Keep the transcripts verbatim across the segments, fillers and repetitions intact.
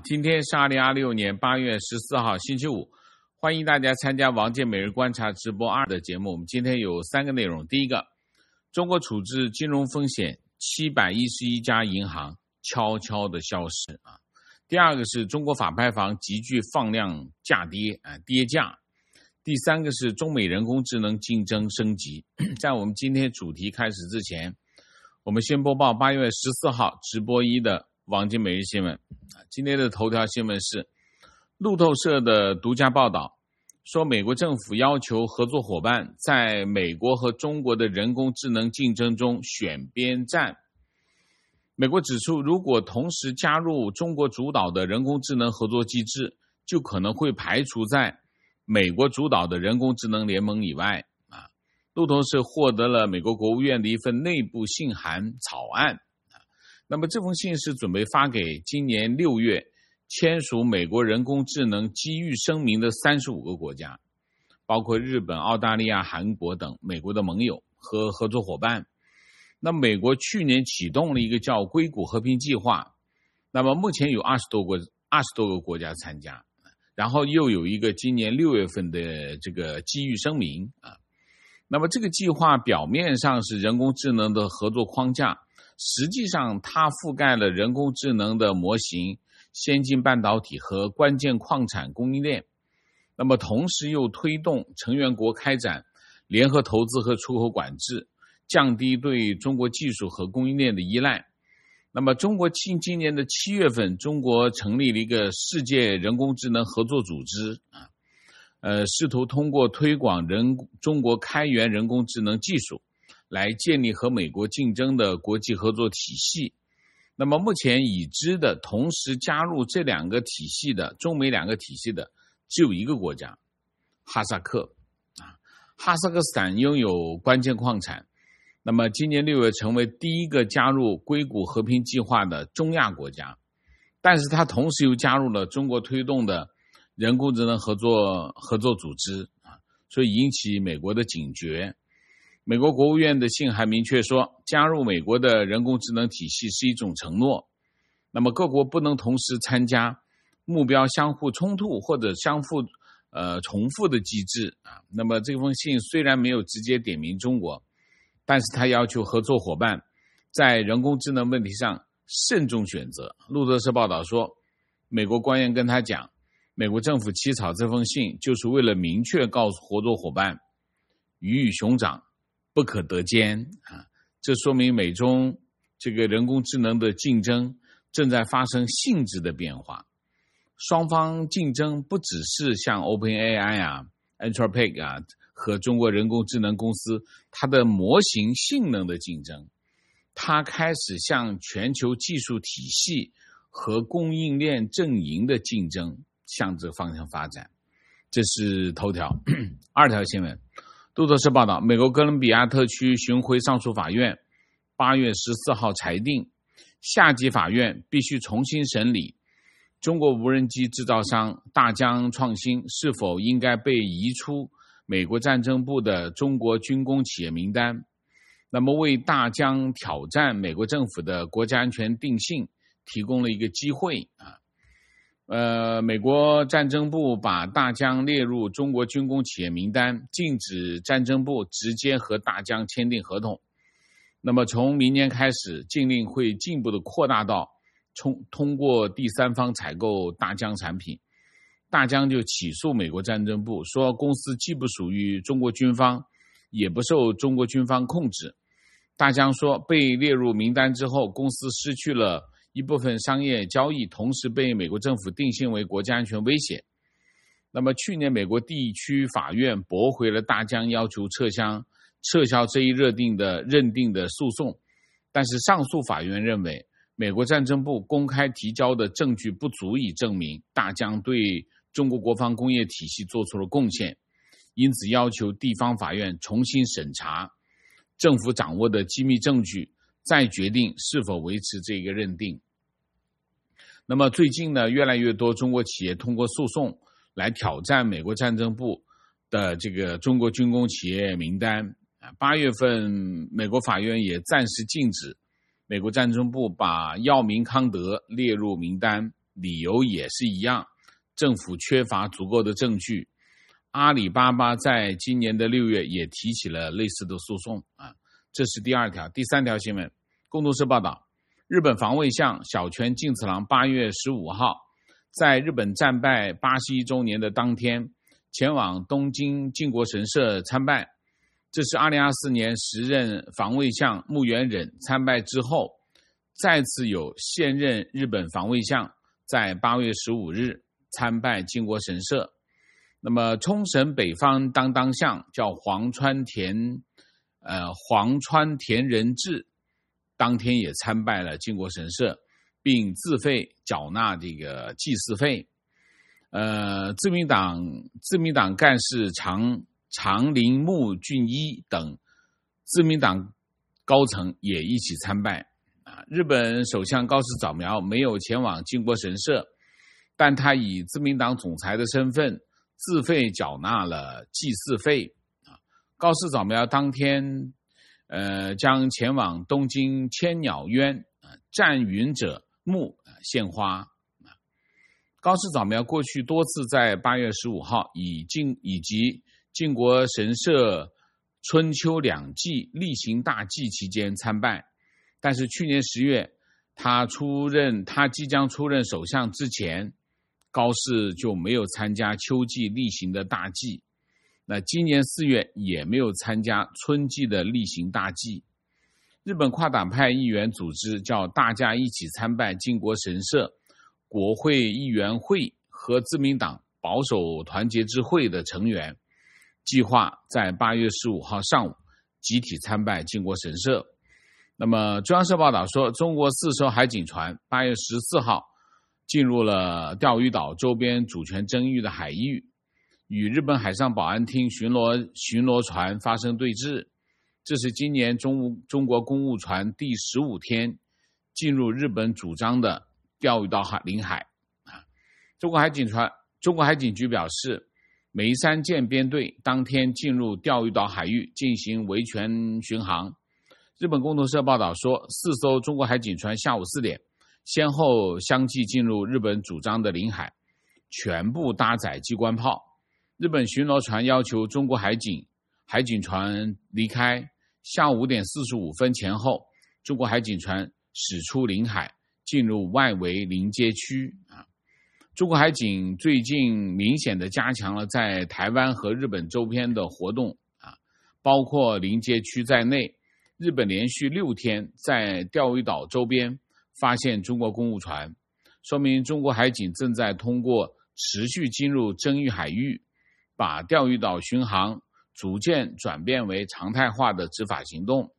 今天是二零二六年八月十四号星期五，欢迎大家参加王健每日观察直播二的节目。我们今天有三个内容，第一个，中国处置金融风险，七百一十一家银行悄悄的消失啊。第二个是中国法拍房急剧放量价跌啊，跌价。第三个是中美人工智能竞争升级。在我们今天主题开始之前，我们先播报八月十四号直播一的王健每日新闻。今天的头条新闻是路透社的独家报道，说美国政府要求合作伙伴在美国和中国的人工智能竞争中选边站。美国指出，如果同时加入中国主导的人工智能合作机制，就可能会排除在美国主导的人工智能联盟以外。啊，路透社获得了美国国务院的一份内部信函草案。那么这封信是准备发给今年六月签署美国人工智能机遇声明的三十五个国家，包括日本、澳大利亚、韩国等美国的盟友和合作伙伴。那美国去年启动了一个叫硅谷和平计划，那么目前有二十多个二十多个国家参加，然后又有一个今年六月份的这个机遇声明啊。那么这个计划表面上是人工智能的合作框架，实际上它覆盖了人工智能的模型、先进半导体和关键矿产供应链。那么同时又推动成员国开展联合投资和出口管制，降低对中国技术和供应链的依赖。那么中国今今年的七月份，中国成立了一个世界人工智能合作组织啊，呃，试图通过推广人中国开源人工智能技术，来建立和美国竞争的国际合作体系。那么目前已知的同时加入这两个体系的中美两个体系的只有一个国家，哈萨克啊，哈萨克斯坦拥有关键矿产。那么今年六月成为第一个加入硅谷和平计划的中亚国家，但是它同时又加入了中国推动的人工智能合作合作组织啊，所以引起美国的警觉。美国国务院的信还明确说，加入美国的人工智能体系是一种承诺。那么各国不能同时参加目标相互冲突或者相互呃重复的机制啊。那么这封信虽然没有直接点名中国，但是他要求合作伙伴在人工智能问题上慎重选择。路透社报道说，美国官员跟他讲，美国政府起草这封信就是为了明确告诉合作伙伴，鱼与熊掌不可得兼啊！这说明美中这个人工智能的竞争正在发生性质的变化。双方竞争不只是像 OpenAI 啊、Anthropic 啊和中国人工智能公司它的模型性能的竞争，它开始向全球技术体系和供应链阵营的竞争向这方向发展。这是头条。二条新闻，路透社报道，美国哥伦比亚特区巡回上诉法院八月十四号裁定，下级法院必须重新审理中国无人机制造商大疆创新是否应该被移出美国战争部的中国军工企业名单。那么为大疆挑战美国政府的国家安全定性提供了一个机会啊。呃，美国战争部把大疆列入中国军工企业名单，禁止战争部直接和大疆签订合同。那么从明年开始，禁令会进一步的扩大到通通过第三方采购大疆产品。大疆就起诉美国战争部，说公司既不属于中国军方，也不受中国军方控制。大疆说，被列入名单之后，公司失去了一部分商业交易，同时被美国政府定性为国家安全威胁。那么去年美国地区法院驳回了大疆要求撤销撤销这一认定的认定的诉讼，但是上诉法院认为美国战争部公开提交的证据不足以证明大疆对中国国防工业体系做出了贡献，因此要求地方法院重新审查政府掌握的机密证据，再决定是否维持这个认定。那么最近呢，越来越多中国企业通过诉讼来挑战美国战争部的这个中国军工企业名单。八月份，美国法院也暂时禁止美国战争部把药明康德列入名单。 理由也是一样，政府缺乏足够的证据。阿里巴巴在今年的六月也提起了类似的诉讼啊，这是第二条。第三条新闻，共同社报道，日本防卫相小泉进次郎八月十五号在日本战败八十一周年的当天，前往东京靖国神社参拜。这是二零二四年时任防卫相木原忍参拜之后，再次有现任日本防卫相在八月十五日参拜靖国神社。那么冲绳北方当当相叫黄川田呃黄川田仁志，当天也参拜了靖国神社，并自费缴纳这个祭祀费。呃，自民党自民党干事长长林木俊一等自民党高层也一起参拜。啊，日本首相高市早苗没有前往靖国神社，但他以自民党总裁的身份自费缴纳了祭祀费。啊，高市早苗当天呃将前往东京千鸟渊啊战云者墓献花。高市早苗过去多次在八月十五号以靖以及靖国神社春秋两祭例行大祭期间参拜，但是去年十月他出任他即将出任首相之前，高市就没有参加秋季例行的大祭，那今年四月也没有参加春季的例行大祭。日本跨党派议员组织叫大家一起参拜靖国神社国会议员会和自民党保守团结之会的成员，计划在八月十五号上午集体参拜靖国神社。那么中央社报道说，中国四艘海警船八月十四号进入了钓鱼岛周边主权争议的海域，与日本海上保安厅巡逻巡逻船发生对峙。这是今年中中国公务船第十五天进入日本主张的钓鱼岛领海。啊，中国海警船中国海警局表示，梅山舰编队当天进入钓鱼岛海域进行维权巡航。日本共同社报道说，四艘中国海警船下午四点先后相继进入日本主张的领海，全部搭载机关炮。日本巡逻船要求中国海警海警船离开，下午五点四十五分前后，中国海警船驶出领海，进入外围临街区。啊，中国海警最近明显的加强了在台湾和日本周边的活动，啊，包括临街区在内，日本连续六天在钓鱼岛周边发现中国公务船，说明中国海警正在通过持续进入争议海域，把钓鱼岛巡航逐渐转变为常态化的执法行动。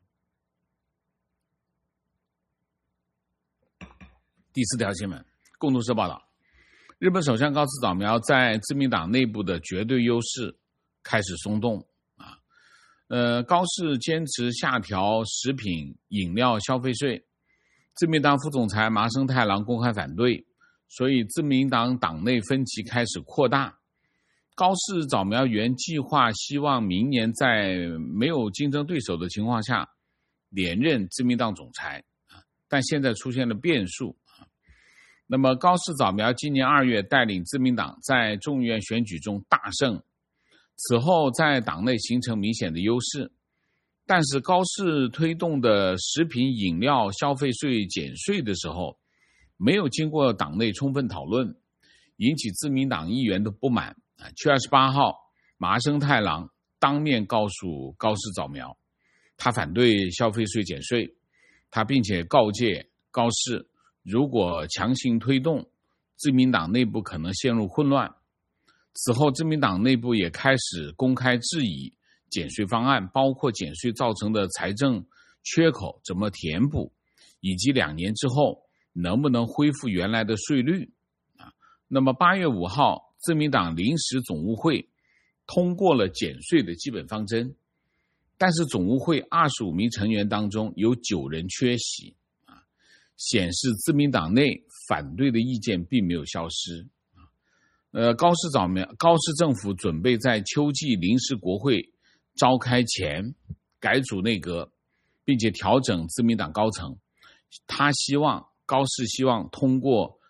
第四条新闻，共同社报道，日本首相高市早苗在自民党内部的绝对优势开始松动。啊，呃，高市坚持下调食品饮料消费税，自民党副总裁麻生太郎公开反对，所以自民党党内分歧开始扩大。高市早苗原计划希望明年在没有竞争对手的情况下连任自民党总裁，但现在出现了变数。那么高市早苗今年二月带领自民党在众议院选举中大胜，此后在党内形成明显的优势，但是高市推动的食品饮料消费税减税的时候，没有经过党内充分讨论，引起自民党议员的不满。七月二十八号，麻生太郎当面告诉高市早苗，他反对消费税减税，他并且告诫高市，如果强行推动，自民党内部可能陷入混乱。此后，自民党内部也开始公开质疑减税方案，包括减税造成的财政缺口怎么填补，以及两年之后能不能恢复原来的税率。啊，那么八月五号，自民党临时总务会通过了减税的基本方针，但是总务会二十五名成员当中有九人缺席，啊，显示自民党内反对的意见并没有消失。呃，高市早苗高市政府准备在秋季临时国会召开前改组内阁，并且调整自民党高层。他希望高市希望通过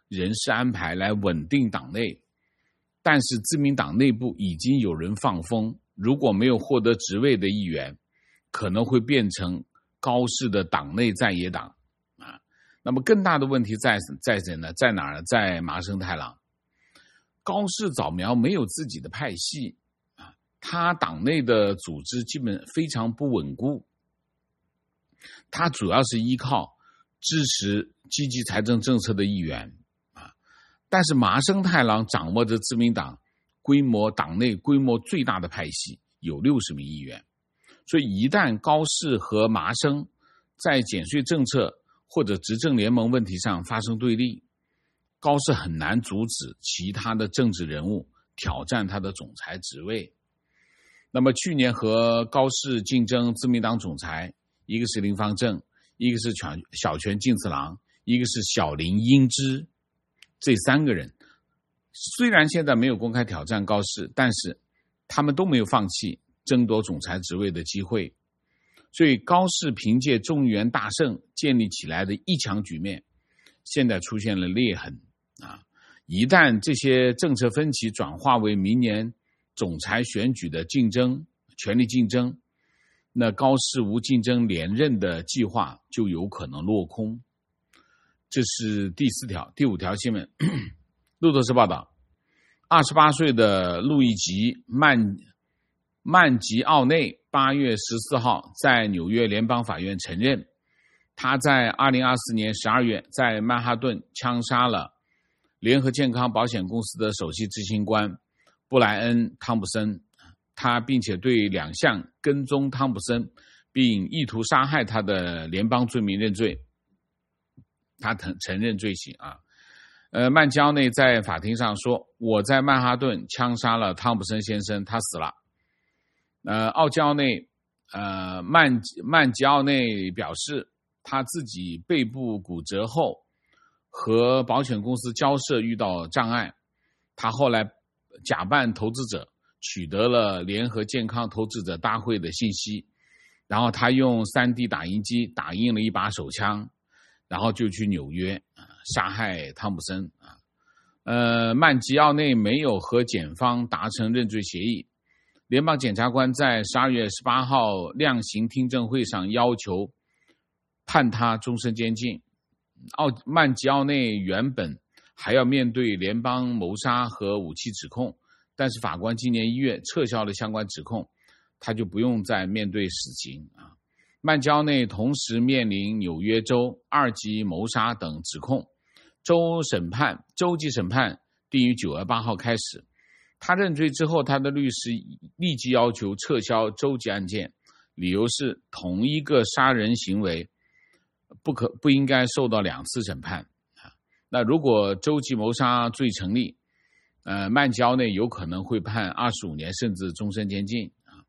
人事安排来稳定党内，但是自民党内部已经有人放风，如果没有获得职位的议员，可能会变成高市的党内在野党啊。那么更大的问题在在谁呢？在哪儿呢？在麻生太郎。高市早苗没有自己的派系啊，他党内的组织基本非常不稳固，他主要是依靠支持积极财政政策的议员啊。但是麻生太郎掌握着自民党规模党内规模最大的派系，有六十名议员，所以一旦高市和麻生在减税政策或者执政联盟问题上发生对立，高市很难阻止其他的政治人物挑战他的总裁职位。那么去年和高市竞争自民党总裁，一个是林芳正，一个是小泉进次郎，一个是小林英之，这三个人虽然现在没有公开挑战高市，但是他们都没有放弃争夺总裁职位的机会。所以高市凭借众议员大胜建立起来的一强局面，现在出现了裂痕啊！一旦这些政策分歧转化为明年总裁选举的竞争、权力竞争，那高市无竞争连任的计划就有可能落空。这是第四条。第五条新闻，路透社报道，二十八岁的路易吉曼曼吉奥内八月十四号在纽约联邦法院承认，他在二零二四年十二月在曼哈顿枪杀了联合健康保险公司的首席执行官布莱恩·汤普森，他并且对两项跟踪汤普森并意图杀害他的联邦罪名认罪，他承认罪行啊。呃，曼吉奥内在法庭上说：“我在曼哈顿枪杀了汤普森先生，他死了。”呃，奥吉奥内，呃，曼曼吉奥内表示，他自己背部骨折后和保险公司交涉遇到障碍，他后来假扮投资者取得了联合健康投资者大会的信息，然后他用 三 D 打印机打印了一把手枪，然后就去纽约杀害汤普森啊。呃，曼吉奥内没有和检方达成认罪协议。联邦检察官在十二月十八号量刑听证会上要求判他终身监禁。奥曼吉奥内原本还要面对联邦谋杀和武器指控，但是法官今年一月撤销了相关指控，他就不用再面对死刑啊。曼吉奥内同时面临纽约州二级谋杀等指控，州审判州级审判定于九月八号开始。他认罪之后，他的律师立即要求撤销州级案件，理由是同一个杀人行为不可不应该受到两次审判。那如果州级谋杀罪成立，呃，曼吉奥内有可能会判二十五年甚至终身监禁啊。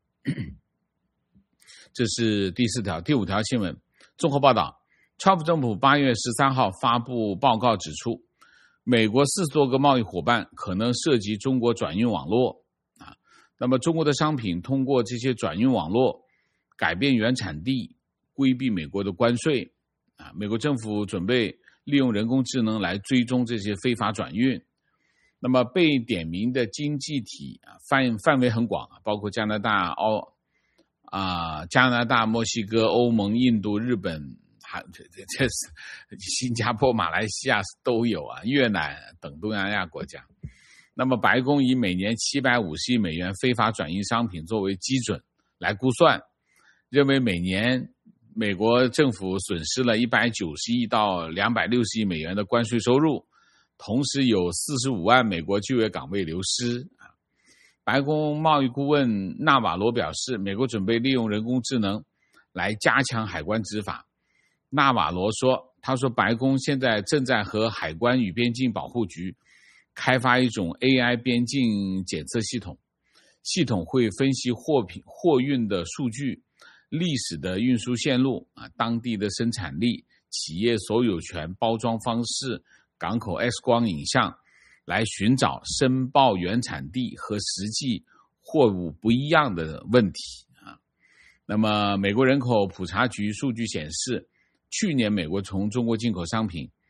这是第四条。第五条新闻，综合报道，川普政府八月十三号发布报告指出，美国四十多个贸易伙伴可能涉及中国转运网络啊。那么中国的商品通过这些转运网络改变原产地，规避美国的关税啊。美国政府准备利用人工智能来追踪这些非法转运。那么被点名的经济体啊，范范围很广，包括加拿大、澳啊、加拿大、墨西哥、欧盟、印度、日本，还这这这是新加坡、马来西亚都有啊，越南等东南亚国家。那么白宫以每年七百五十亿美元非法转运商品作为基准来估算，认为每年美国政府损失了一百九十亿到两百六十亿美元的关税收入，同时有四十五万美国就业岗位流失。白宫贸易顾问纳瓦罗表示，美国准备利用人工智能来加强海关执法。纳瓦罗说，他说白宫现在正在和海关与边境保护局开发一种 A I 边境检测系统，系统会分析货品货运的数据、历史的运输线路啊、当地的生产力、企业所有权、包装方式、港口 X 光影像，来寻找申报原产地和实际货物不一样的问题啊。那么美国人口普查局数据显示，去年美国从中国进口商品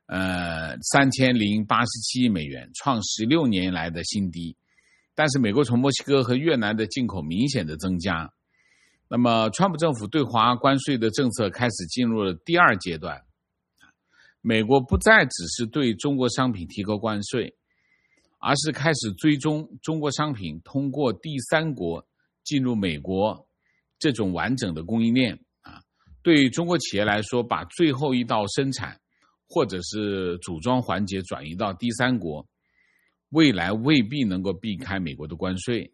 呃三千零八十七亿美元，创十六年来的新低。但是美国从墨西哥和越南的进口明显的增加。那么川普政府对华关税的政策开始进入了第二阶段，美国不再只是对中国商品提高关税，而是开始追踪中国商品通过第三国进入美国这种完整的供应链啊。对中国企业来说，把最后一道生产或者是组装环节转移到第三国，未来未必能够避开美国的关税。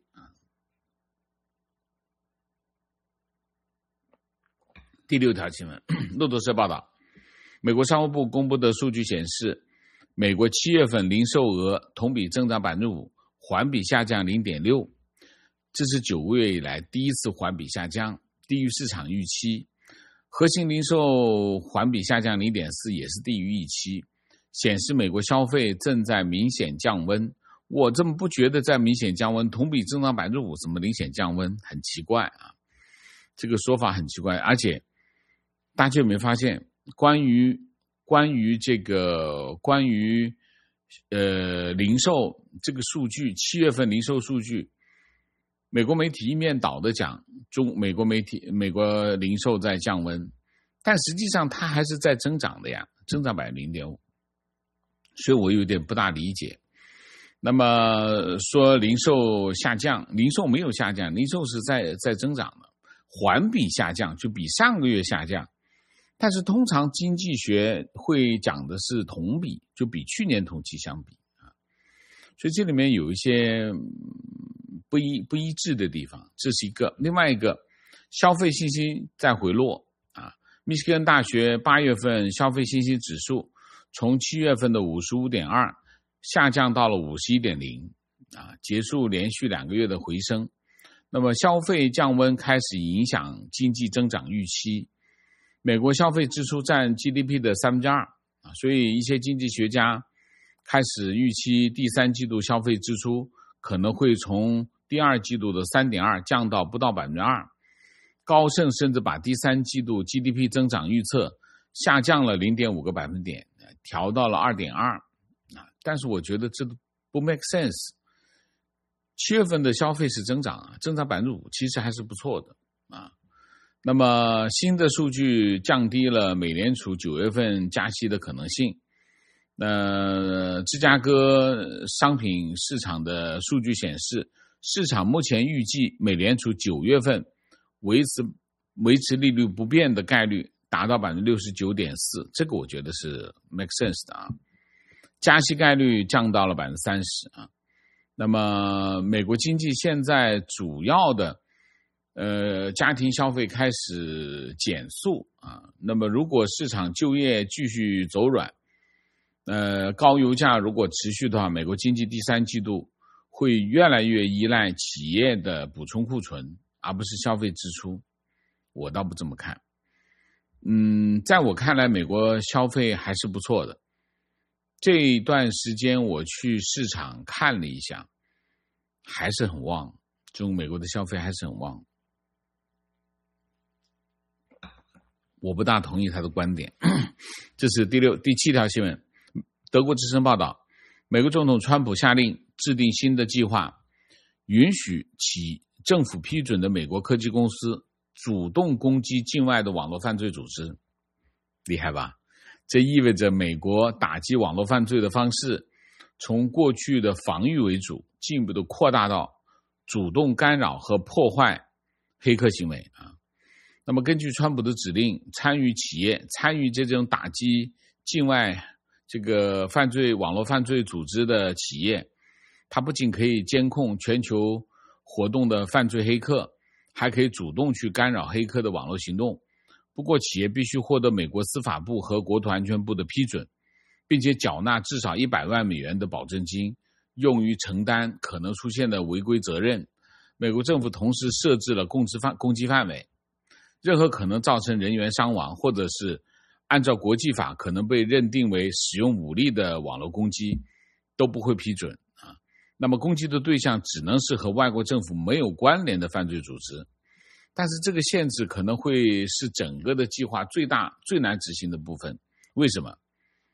第六条新闻，路透社报道，美国商务部公布的数据显示，美国七月份零售额同比增长 百分之五， 环比下降 零点六， 这是九个月以来第一次环比下降，低于市场预期。核心零售环比下降 零点四， 也是低于预期，显示美国消费正在明显降温。我这么不觉得在明显降温，同比增长 百分之五， 怎么明显降温？很奇怪啊，这个说法很奇怪。而且大家有没有发现，关于关于这个关于呃零售这个数据，七月份零售数据，美国媒体一面倒的讲中美国媒体美国零售在降温，但实际上它还是在增长的呀，增长 百分之零点五， 所以我有点不大理解。那么说零售下降，零售没有下降，零售是在在增长的，环比下降就比上个月下降，但是通常经济学会讲的是同比，就比去年同期相比啊，所以这里面有一些不一不一致的地方，这是一个。另外一个，消费信心在回落啊，密歇根大学八月份消费信心指数从七月份的 五十五点二 下降到了 五十一点零 啊，结束连续两个月的回升。那么消费降温开始影响经济增长预期，美国消费支出占 G D P 的三分之二啊，所以一些经济学家开始预期第三季度消费支出可能会从第二季度的 三点二 降到不到 百分之二， 高盛甚至把第三季度 G D P 增长预测下降了 零点五 个百分点，调到了 二点二 啊，但是我觉得这不 make sense。 七月份的消费是增长啊，增长 百分之五， 其实还是不错的啊。那么新的数据降低了美联储九月份加息的可能性。呃，芝加哥商品市场的数据显示，市场目前预计美联储九月份维持维持利率不变的概率达到 百分之六十九点四， 这个我觉得是 make sense 的啊。加息概率降到了 百分之三十 啊。那么美国经济现在主要的呃家庭消费开始减速啊，那么如果市场就业继续走软，呃，高油价如果持续的话，美国经济第三季度会越来越依赖企业的补充库存，而不是消费支出。我倒不这么看。嗯，在我看来，美国消费还是不错的。这一段时间我去市场看了一下，还是很旺，中美国的消费还是很旺。我不大同意他的观点。这是第六、第七条新闻。德国之声报道，美国总统川普下令制定新的计划，允许其政府批准的美国科技公司主动攻击境外的网络犯罪组织。厉害吧？这意味着美国打击网络犯罪的方式从过去的防御为主，进一步的扩大到主动干扰和破坏黑客行为啊。那么根据川普的指令，参与企业参与这种打击境外这个犯罪网络犯罪组织的企业，它不仅可以监控全球活动的犯罪黑客，还可以主动去干扰黑客的网络行动。不过企业必须获得美国司法部和国土安全部的批准，并且缴纳至少一百万美元的保证金，用于承担可能出现的违规责任。美国政府同时设置了攻击范攻击范围，任何可能造成人员伤亡或者是按照国际法可能被认定为使用武力的网络攻击都不会批准啊。那么攻击的对象只能是和外国政府没有关联的犯罪组织，但是这个限制可能会是整个的计划最大最难执行的部分。为什么？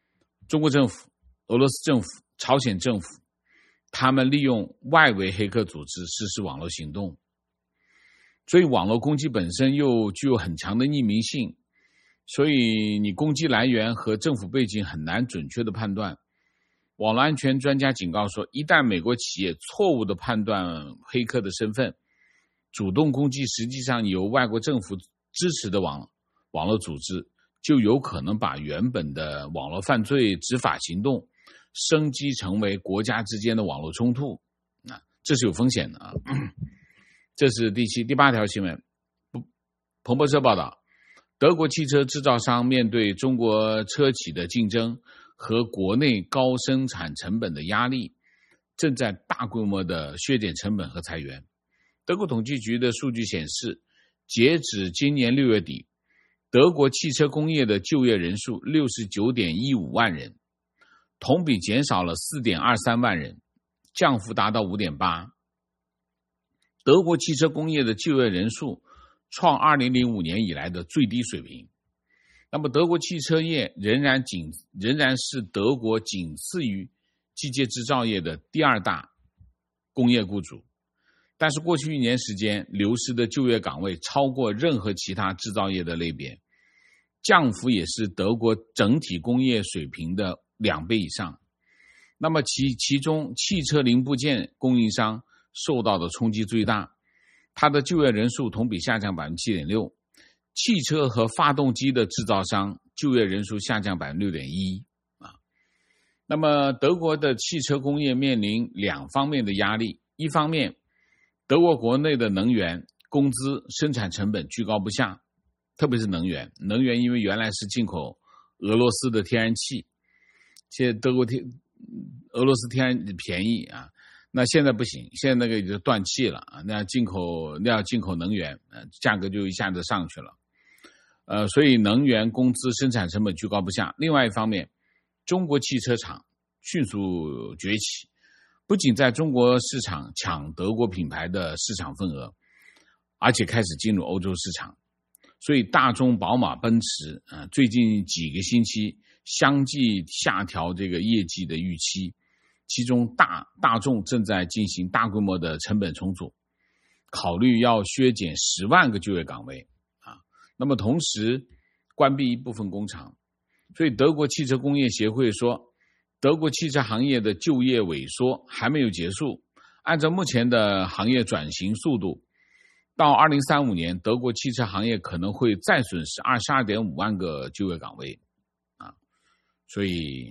中国政府、俄罗斯政府、朝鲜政府，他们利用外围黑客组织实施网络行动，所以网络攻击本身又具有很强的匿名性，所以你攻击来源和政府背景很难准确的判断。网络安全专家警告说，一旦美国企业错误的判断黑客的身份，主动攻击实际上由外国政府支持的网网络组织，就有可能把原本的网络犯罪执法行动升级成为国家之间的网络冲突，啊，这是有风险的啊。这是第七、第八条新闻。彭博社报道，德国汽车制造商面对中国车企的竞争和国内高生产成本的压力，正在大规模的削减成本和裁员。德国统计局的数据显示，截止今年六月底，德国汽车工业的就业人数 六十九点一五万人，同比减少了 四点二三万人，降幅达到 五点八。德国汽车工业的就业人数创二零零五年以来的最低水平。那么德国汽车业仍然仅仍然是德国仅次于机械制造业的第二大工业雇主，但是过去一年时间流失的就业岗位超过任何其他制造业的类别，降幅也是德国整体工业水平的两倍以上。那么其其中汽车零部件供应商受到的冲击最大，它的就业人数同比下降 百分之七点六， 汽车和发动机的制造商就业人数下降 百分之六点一。 啊，那么德国的汽车工业面临两方面的压力，一方面德国国内的能源、工资、生产成本居高不下，特别是能源能源因为原来是进口俄罗斯的天然气，现在德国天俄罗斯天然便宜啊，那现在不行，现在那个就断气了啊，那要进口那要进口能源，呃，价格就一下子上去了，呃，所以能源、工资、生产成本居高不下。另外一方面，中国汽车厂迅速崛起，不仅在中国市场抢德国品牌的市场份额，而且开始进入欧洲市场。所以大众、宝马、奔驰，呃，最近几个星期相继下调这个业绩的预期。其中大大众正在进行大规模的成本重组，考虑要削减十万个就业岗位啊。那么同时关闭一部分工厂，所以德国汽车工业协会说，德国汽车行业的就业萎缩还没有结束。按照目前的行业转型速度，到二零三五年，德国汽车行业可能会再损失 二十二点五万个就业岗位啊。所以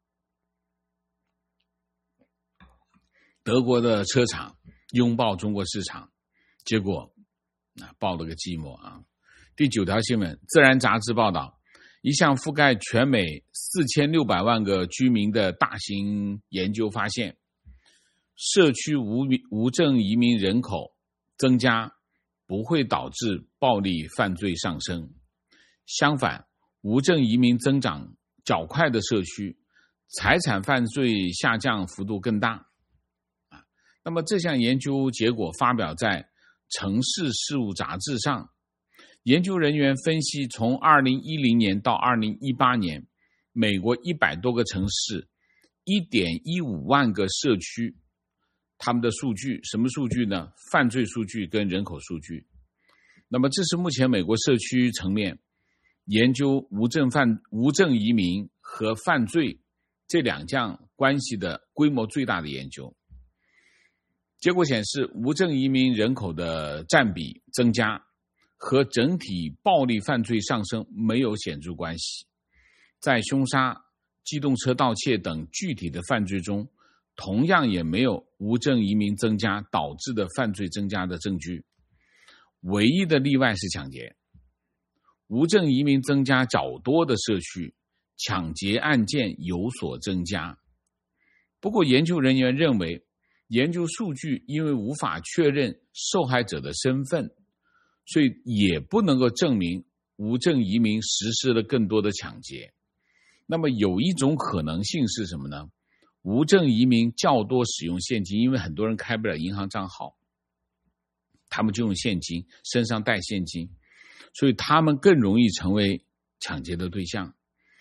德国的车厂拥抱中国市场，结果啊抱了个寂寞啊。第九条新闻，自然杂志报道，一项覆盖全美四千六百万个居民的大型研究发现，社区无无证移民人口增加不会导致暴力犯罪上升，相反，无证移民增长较快的社区，财产犯罪下降幅度更大。那么这项研究结果发表在《城市事务杂志》上，研究人员分析从二零一零年到二零一八年，美国一百多个城市 一点一五万个社区，他们的数据，什么数据呢？犯罪数据跟人口数据。那么这是目前美国社区层面研究无证犯无证移民和犯罪这两项关系的规模最大的研究。结果显示，无证移民人口的占比增加和整体暴力犯罪上升没有显著关系。在凶杀、机动车盗窃等具体的犯罪中，同样也没有无证移民增加导致的犯罪增加的证据。唯一的例外是抢劫。无证移民增加较多的社区，抢劫案件有所增加。不过研究人员认为，研究数据因为无法确认受害者的身份，所以也不能够证明无证移民实施了更多的抢劫。那么有一种可能性是什么呢？无证移民较多使用现金，因为很多人开不了银行账号，他们就用现金，身上带现金，所以他们更容易成为抢劫的对象。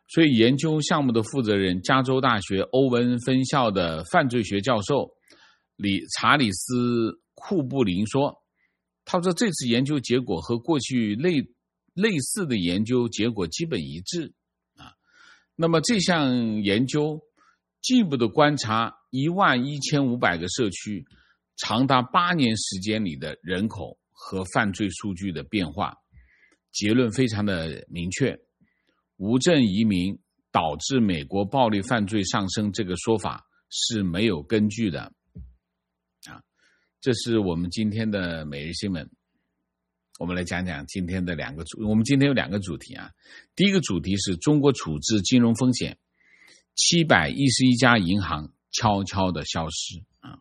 所以研究项目的负责人，加州大学欧文分校的犯罪学教授里查理斯库布林说，他说这次研究结果和过去类类似的研究结果基本一致啊。那么这项研究进一步的观察一万一千五百个社区长达八年时间里的人口和犯罪数据的变化，结论非常的明确，无证移民导致美国暴力犯罪上升这个说法是没有根据的啊。这是我们今天的每日新闻。我们来讲讲今天的两个主，我们今天有两个主题啊。第一个主题是中国处置金融风险，七百一十一家银行悄悄的消失啊。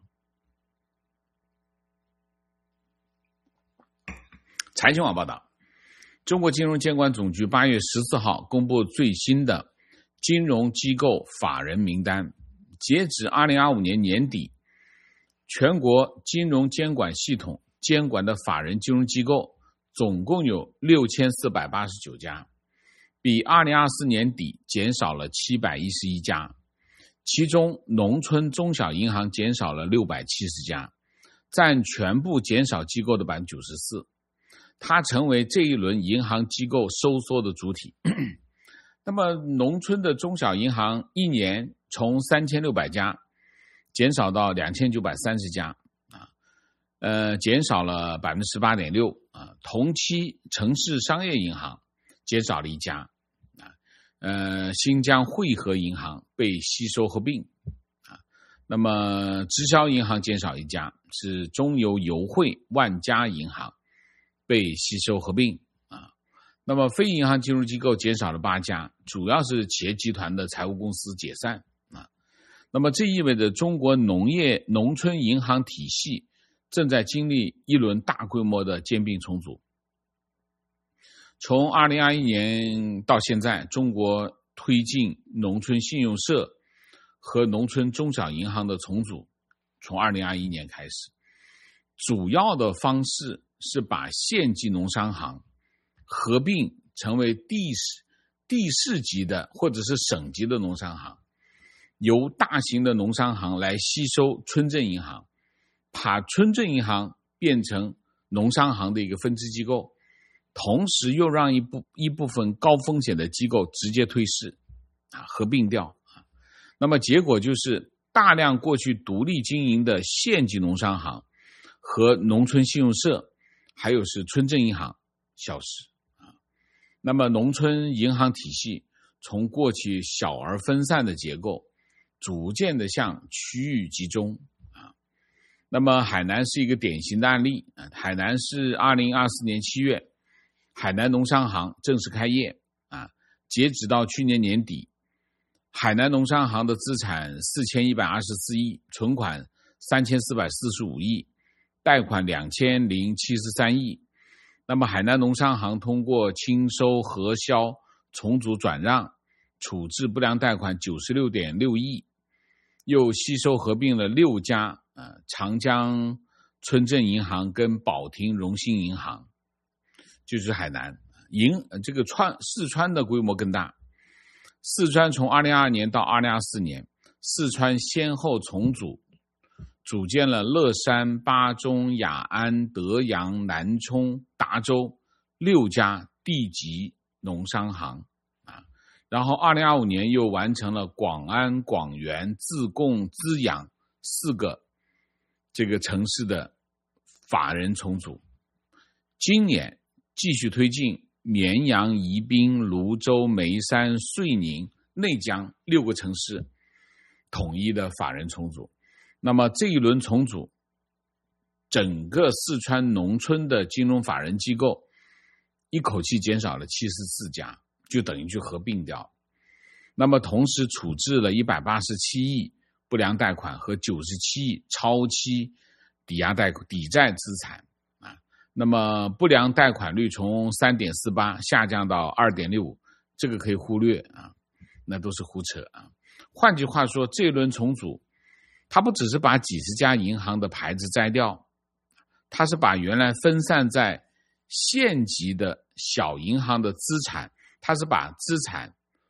财经网报道，中国金融监管总局八月十四号公布最新的金融机构法人名单，截止二零二五年年底，全国金融监管系统监管的法人金融机构总共有六千四百八十九家，比二零二四年底减少了七百一十一家，其中农村中小银行减少了六百七十家，占全部减少机构的 百分之九十四， 它成为这一轮银行机构收缩的主体。那么农村的中小银行一年从三千六百家减少到两千九百三十家啊，呃，减少了 百分之十八点六 啊。同期城市商业银行减少了一家啊，呃，新疆汇合银行被吸收合并啊。那么直销银行减少一家，是中邮邮汇万家银行被吸收合并啊。那么非银行金融机构减少了八家，主要是企业集团的财务公司解散啊。那么这意味着中国农业农村银行体系正在经历一轮大规模的兼并重组。从二零二一年到现在，中国推进农村信用社和农村中小银行的重组，从二零二一年开始，主要的方式是把县级农商行合并成为地市地市级的或者是省级的农商行，由大型的农商行来吸收村镇银行，把村镇银行变成农商行的一个分支机构，同时又让一部一部分高风险的机构直接退市啊，合并掉啊。那么结果就是大量过去独立经营的县级农商行和农村信用社，还有是村镇银行消失啊。那么农村银行体系从过去小而分散的结构，逐渐的向区域集中啊。那么海南是一个典型的案例啊。海南是二零二四年七月，海南农商行正式开业啊。截止到去年年底，海南农商行的资产四千一百二十四亿，存款三千四百四十五亿，贷款两千零七十三亿。那么海南农商行通过清收核销、重组转让、处置不良贷款 九十六点六亿，又吸收合并了六家呃长江村镇银行跟保亭荣兴银行，就是海南银这个川四川的规模更大。四川从二零二二年到二零二四年，四川先后重组组建了乐山、巴中、雅安、德阳、南充、达州六家地级农商行啊。然后二零二五年又完成了广安、广元、自贡、资阳四个这个城市的法人重组。今年继续推进绵阳、宜宾、泸州、眉山、遂宁、内江六个城市统一的法人重组。那么这一轮重组，整个四川农村的金融法人机构一口气减少了七十四家，就等于去合并掉。那么同时处置了一百八十七亿不良贷款和九十七亿超期抵押贷抵债资产啊。那么不良贷款率从 三点四八 下降到 二点六五， 这个可以忽略啊，那都是胡扯啊。换句话说，这一轮重组它不只是把几十家银行的牌子摘掉，它是把原来分散在县级的小银行的资产，它是把资产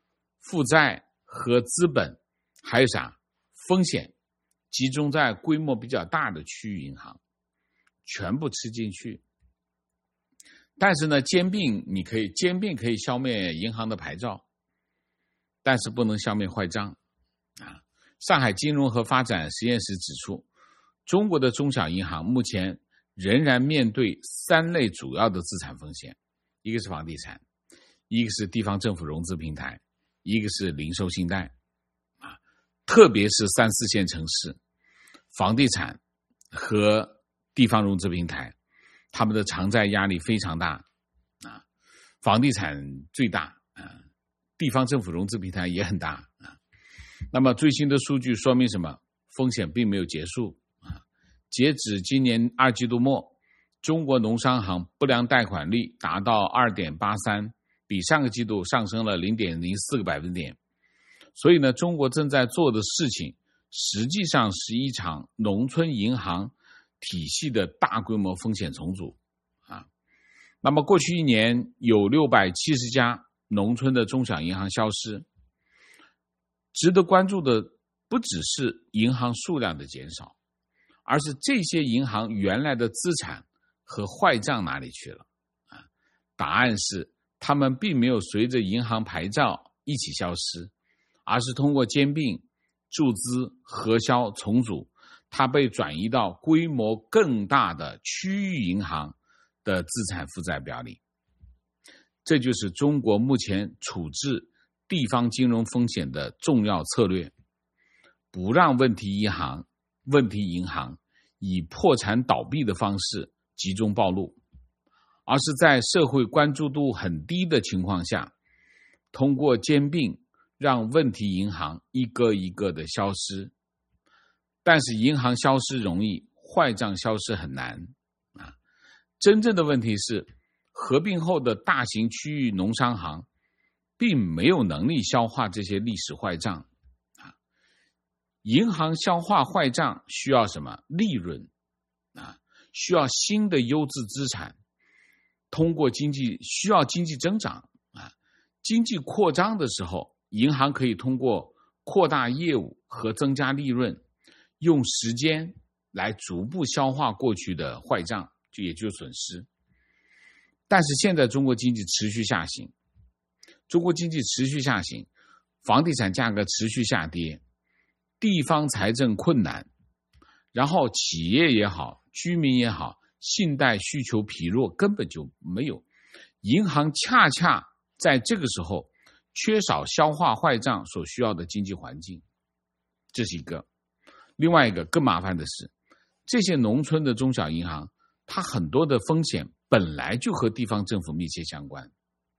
负债和资本，还有啥风险，集中在规模比较大的区域银行，全部吃进去。但是呢，兼并你可以兼并可以消灭银行的牌照，但是不能消灭坏账啊。上海金融和发展实验室指出，中国的中小银行目前仍然面对三类主要的资产风险，一个是房地产，一个是地方政府融资平台，一个是零售信贷啊。特别是三四线城市，房地产和地方融资平台，他们的偿债压力非常大啊，房地产最大啊，地方政府融资平台也很大啊。那么最新的数据说明什么？风险并没有结束啊。截止今年二季度末，中国农商行不良贷款率达到 二点八三， 比上个季度上升了 零点零四 个百分点。所以呢，中国正在做的事情实际上是一场农村银行体系的大规模风险重组啊。那么过去一年有六百七十家农村的中小银行消失，值得关注的不只是银行数量的减少，而是这些银行原来的资产和坏账哪里去了啊？答案是他们并没有随着银行牌照一起消失，而是通过兼并、注资、核销、重组，它被转移到规模更大的区域银行的资产负债表里。这就是中国目前处置地方金融风险的重要策略，不让问题银行、问题银行以破产倒闭的方式集中暴露，而是在社会关注度很低的情况下，通过兼并让问题银行一个一个的消失。但是银行消失容易，坏账消失很难啊。真正的问题是，合并后的大型区域农商行并没有能力消化这些历史坏账啊。银行消化坏账需要什么？利润啊，需要新的优质资产，通过经济需要经济增长啊。经济扩张的时候，银行可以通过扩大业务和增加利润，用时间来逐步消化过去的坏账，就也就是损失。但是现在中国经济持续下行，中国经济持续下行，房地产价格持续下跌，地方财政困难，然后企业也好，居民也好，信贷需求疲弱，根本就没有。银行恰恰在这个时候缺少消化坏账所需要的经济环境，这是一个。另外一个更麻烦的是，这些农村的中小银行，它很多的风险本来就和地方政府密切相关。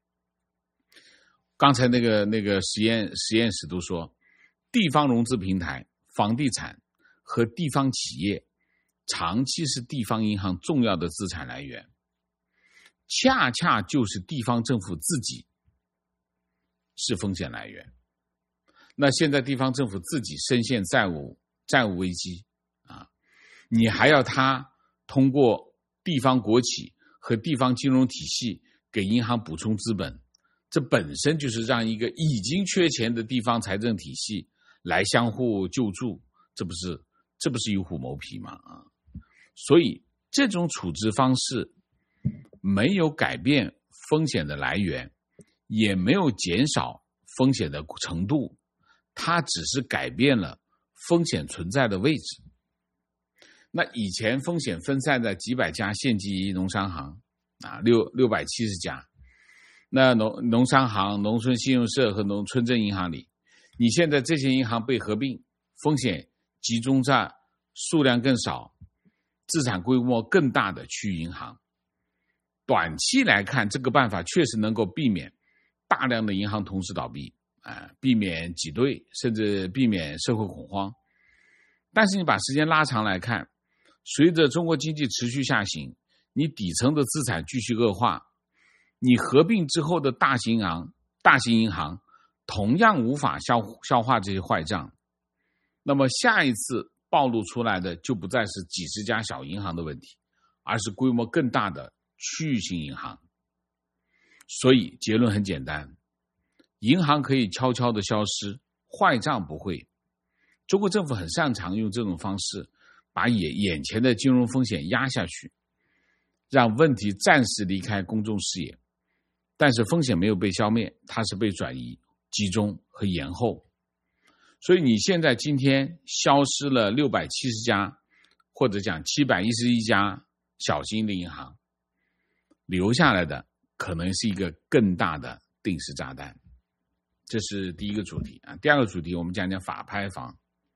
刚才那个那个实验实验室都说，地方融资平台、房地产和地方企业长期是地方银行重要的资产来源，恰恰就是地方政府自己是风险来源。那现在地方政府自己深陷债务债务危机啊，你还要他通过地方国企和地方金融体系给银行补充资本，这本身就是让一个已经缺钱的地方财政体系来相互救助，这不是这不是与虎谋皮吗？啊，所以这种处置方式没有改变风险的来源，也没有减少风险的程度，它只是改变了风险存在的位置。那以前风险分散在几百家县级农商行啊，六六百七十家。那农农商行、农村信用社和农村镇银行里，你现在这些银行被合并，风险集中在数量更少、资产规模更大的区域银行。短期来看，这个办法确实能够避免大量的银行同时倒闭啊，避免挤兑，甚至避免社会恐慌。但是你把时间拉长来看，随着中国经济持续下行，你底层的资产继续恶化，你合并之后的大型银行、大型银行同样无法消消化这些坏账，那么下一次暴露出来的就不再是几十家小银行的问题，而是规模更大的区域性银行。所以结论很简单， 银行可以悄悄的消失，坏账不会。中国政府很擅长用这种方式把眼眼前的金融风险压下去，让问题暂时离开公众视野，但是风险没有被消灭，它是被转移、集中和延后。所以你现在今天消失了六百七十家，或者讲七百一十一家小型的银行，留下来的可能是一个更大的定时炸弹。这是第一个主题啊。第二个主题我们讲讲法拍房。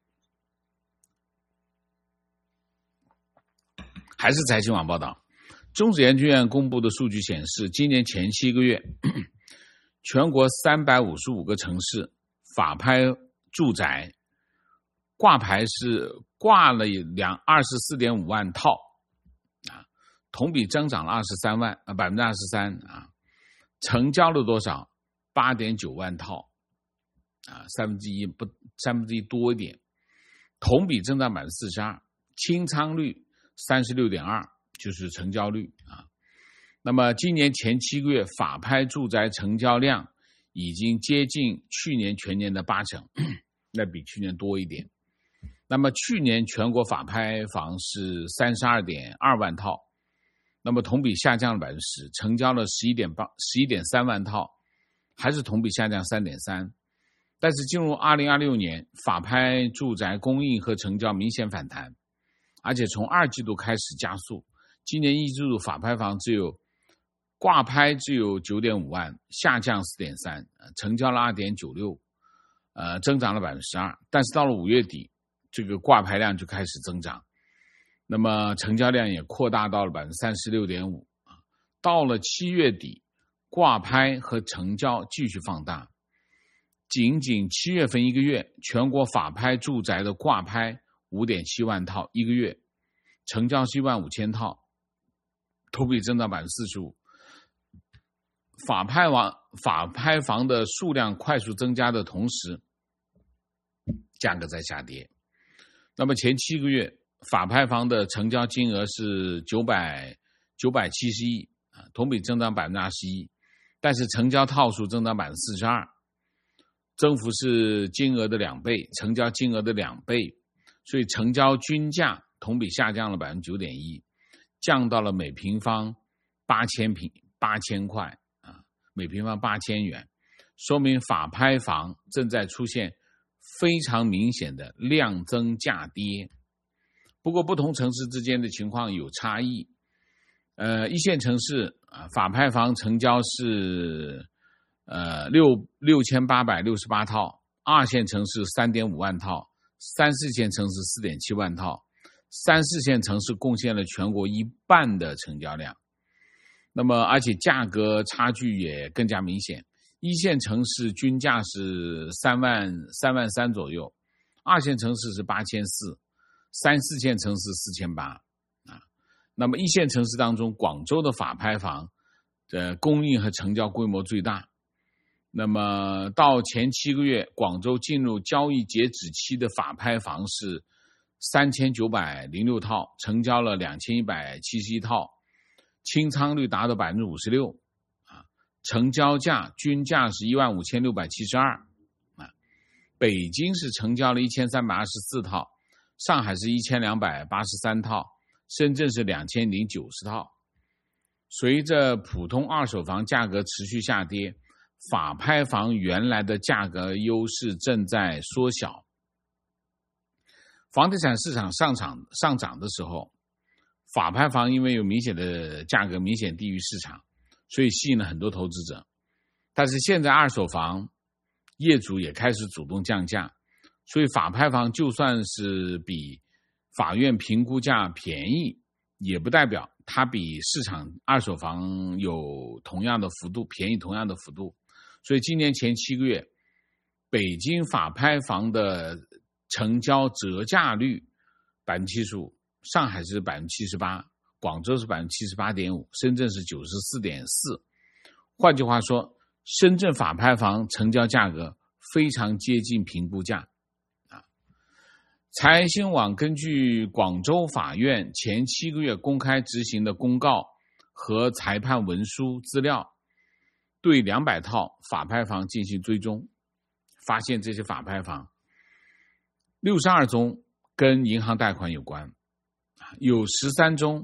还是财新网报道，中指研究院公布的数据显示，今年前七个月，全国三百五十五个城市法拍住宅挂牌是挂了两二十四点五万套啊，同比增长了二十三万啊百分之二十三啊，成交了多少？八点九万套啊，三分之一不三分之一多一点，同比增长百分之四十二，清仓率三十六点二，就是成交率啊。那么今年前七个月法拍住宅成交量已经接近去年全年的八成，那比去年多一点。那么去年全国法拍房是三十二点二万套，那么同比下降了百分之十，成交了十一点八十一点三万套，还是同比下降三点三。但是进入二零二六年，法拍住宅供应和成交明显反弹，而且从二季度开始加速。今年一季度法拍房只有挂拍只有 九点五万，下降 四点三， 成交了 二点九六， 呃，增长了 百分之十二。 但是到了五月底，这个挂牌量就开始增长，那么成交量也扩大到了 百分之三十六点五。 到了七月底，挂拍和成交继续放大，仅仅七月份一个月，全国法拍住宅的挂拍 五点七万套一个月，成交是一万五千套，同比增长 百分之四十五。 法拍房法拍房的数量快速增加的同时，价格在下跌。那么前七个月法拍房的成交金额是九百七十亿，同比增长 百分之二十一， 但是成交套数增长 百分之四十二， 增幅是金额的两倍，成交金额的两倍，所以成交均价同比下降了 百分之九点一， 降到了每平方八千平八千块啊，每平方八千元，说明法拍房正在出现非常明显的量增价跌。不过不同城市之间的情况有差异。呃，一线城市啊，法拍房成交是呃六六千八百六十八套，二线城市三点五万套，三四线城市四点七万套，三四线城市贡献了全国一半的成交量。那么而且价格差距也更加明显，一线城市均价是三万三万三左右，二线城市是八千四，三四线城市四千八啊。那么一线城市当中，广州的法拍房的供应和成交规模最大。那么到前七个月，广州进入交易截止期的法拍房是三千九百零六套，成交了两千一百七十一套，清仓率达到 百分之五十六， 啊，成交价均价是一万五千六百七十二，啊，北京是成交了一千三百二十四套，上海是一千两百八十三套，深圳是两千零九十套。随着普通二手房价格持续下跌，法拍房原来的价格优势正在缩小。房地产市场上涨上涨的时候，法拍房因为有明显的价格明显低于市场，所以吸引了很多投资者。但是现在二手房业主也开始主动降价，所以法拍房就算是比法院评估价便宜，也不代表它比市场二手房有同样的幅度，便宜同样的幅度。所以今年前七个月，北京法拍房的成交折价率 百分之七十五， 上海是 百分之七十八， 广州是 百分之七十八点五， 深圳是 九十四点四。 换句话说，深圳法拍房成交价格非常接近评估价。财新网根据广州法院前七个月公开执行的公告和裁判文书资料， 对两百套法拍房进行追踪，发现这些法拍房六十二宗跟银行贷款有关，有十三宗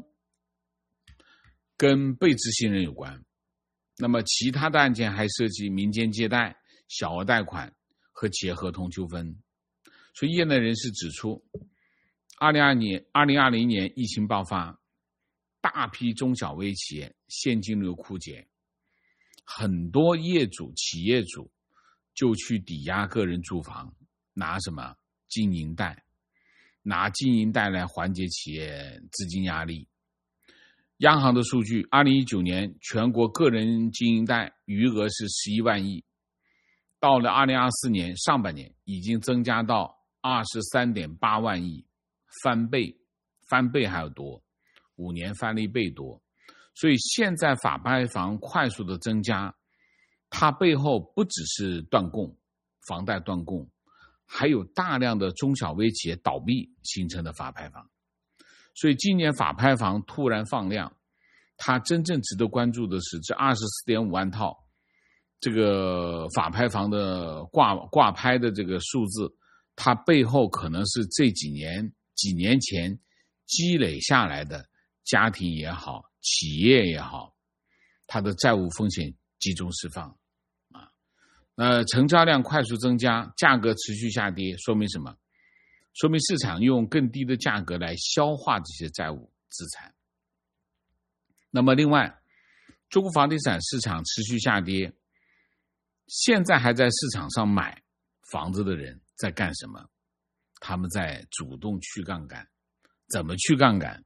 跟被执行人有关。那么其他的案件还涉及民间借贷、小额贷款和企业合同纠纷。所以业内人士指出，二零二零年二零二零年疫情爆发，大批中小微企业现金流枯竭，很多业主、企业主就去抵押个人住房，拿什么经营贷，拿经营贷来缓解企业资金压力。央行的数据，二零一九年全国个人经营贷余额是十一万亿，到了二零二四年上半年已经增加到二十三点八万亿，翻倍，翻倍还要多，五年翻了一倍多。所以现在法拍房快速的增加，它背后不只是断供，房贷断供，还有大量的中小微企业倒闭形成的法拍房。所以今年法拍房突然放量，它真正值得关注的是这 二十四点五万套这个法拍房的挂挂拍的这个数字，它背后可能是这几年几年前积累下来的家庭也好，企业也好，它的债务风险集中释放啊。那成交量快速增加，价格持续下跌，说明什么？说明市场用更低的价格来消化这些债务资产。那么另外，中国房地产市场持续下跌，现在还在市场上买房子的人在干什么？他们在主动去杠杆。怎么去杠杆？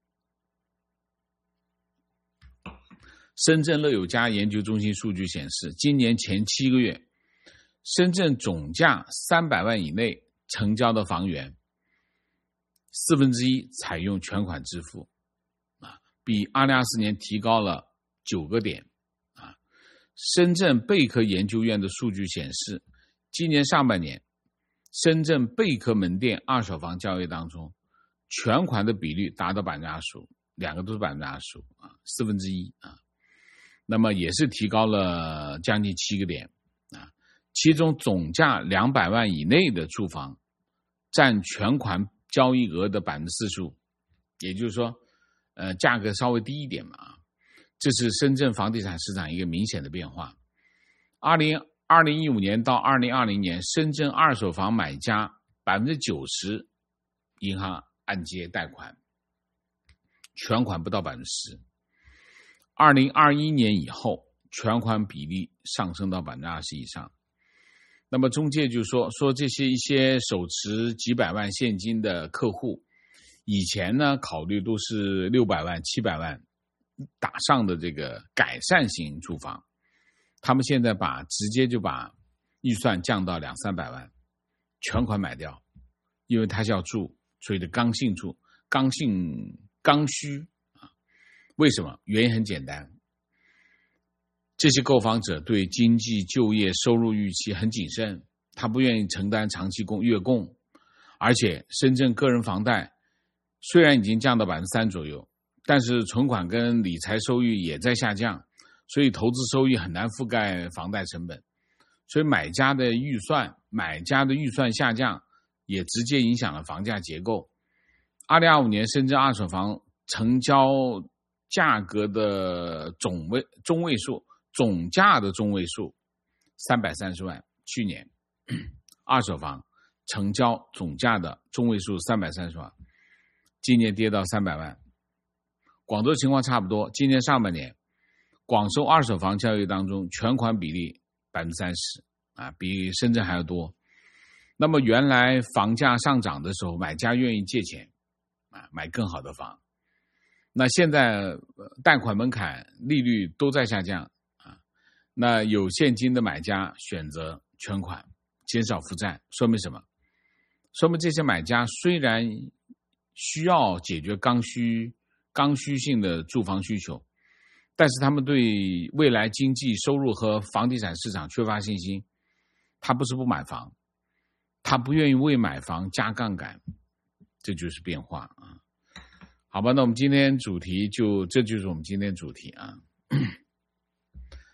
深圳乐友家研究中心数据显示，今年前七个月，深圳总价三百万以内成交的房源，四分之一采用全款支付，啊，比二零二四年提高了九个点，啊。深圳贝壳研究院的数据显示，今年上半年，深圳贝壳门店二手房交易当中，全款的比率达到百分之二十五，两个都是百分之二十五啊，四分之一啊，那么也是提高了将近七个点啊。其中总价两百万以内的住房占全款交易额的百分之四十五，也就是说，呃，价格稍微低一点嘛啊，这是深圳房地产市场一个明显的变化。二零二零一五年到二零二零年，深圳二手房买家百分之九十银行按揭贷款，全款不到百分之十。二零二一年以后，全款比例上升到百分之二十以上。那么中介就说说这些一些手持几百万现金的客户，以前呢考虑都是六百万、七百万打上的这个改善型住房，他们现在把直接就把预算降到两三百万，全款买掉，因为他是要住所谓的刚性住、刚性刚需啊。为什么？原因很简单。这些购房者对经济、就业、收入预期很谨慎，他不愿意承担长期供月供，而且深圳个人房贷虽然已经降到百分之三左右，但是存款跟理财收益也在下降，所以投资收益很难覆盖房贷成本，所以买家的预算，买家的预算下降，也直接影响了房价结构。二零二五年深圳二手房成交价格的总位中位数。总价的中位数三百三十万，去年二手房成交总价的中位数三百三十万，今年跌到三百万。广州情况差不多，今年上半年广州二手房交易当中全款比例百分之三十啊，比深圳还要多。那么原来房价上涨的时候，买家愿意借钱啊买更好的房，那现在贷款门槛、利率都在下降。那有现金的买家选择全款，减少负债，说明什么？说明这些买家虽然需要解决刚需、刚需性的住房需求，但是他们对未来经济收入和房地产市场缺乏信心。他不是不买房，他不愿意为买房加杠杆，这就是变化啊。好吧，那我们今天主题就这就是我们今天主题啊。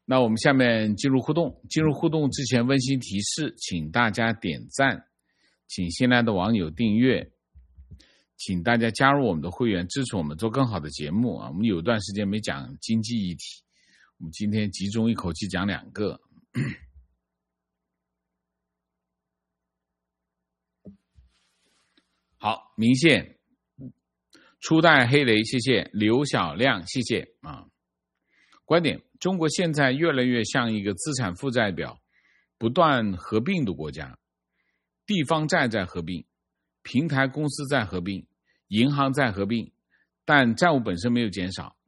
那我们下面进入互动，进入互动之前温馨提示，请大家点赞，请新来的网友订阅，请大家加入我们的会员，支持我们做更好的节目啊！我们有段时间没讲经济议题，我们今天集中一口气讲两个。好，明线初代黑雷，谢谢刘小亮，谢谢啊。观点：中国现在越来越像一个资产负债表不断合并的国家，地方债在合并，平台公司在合并，银行在合并，但债务本身没有减少。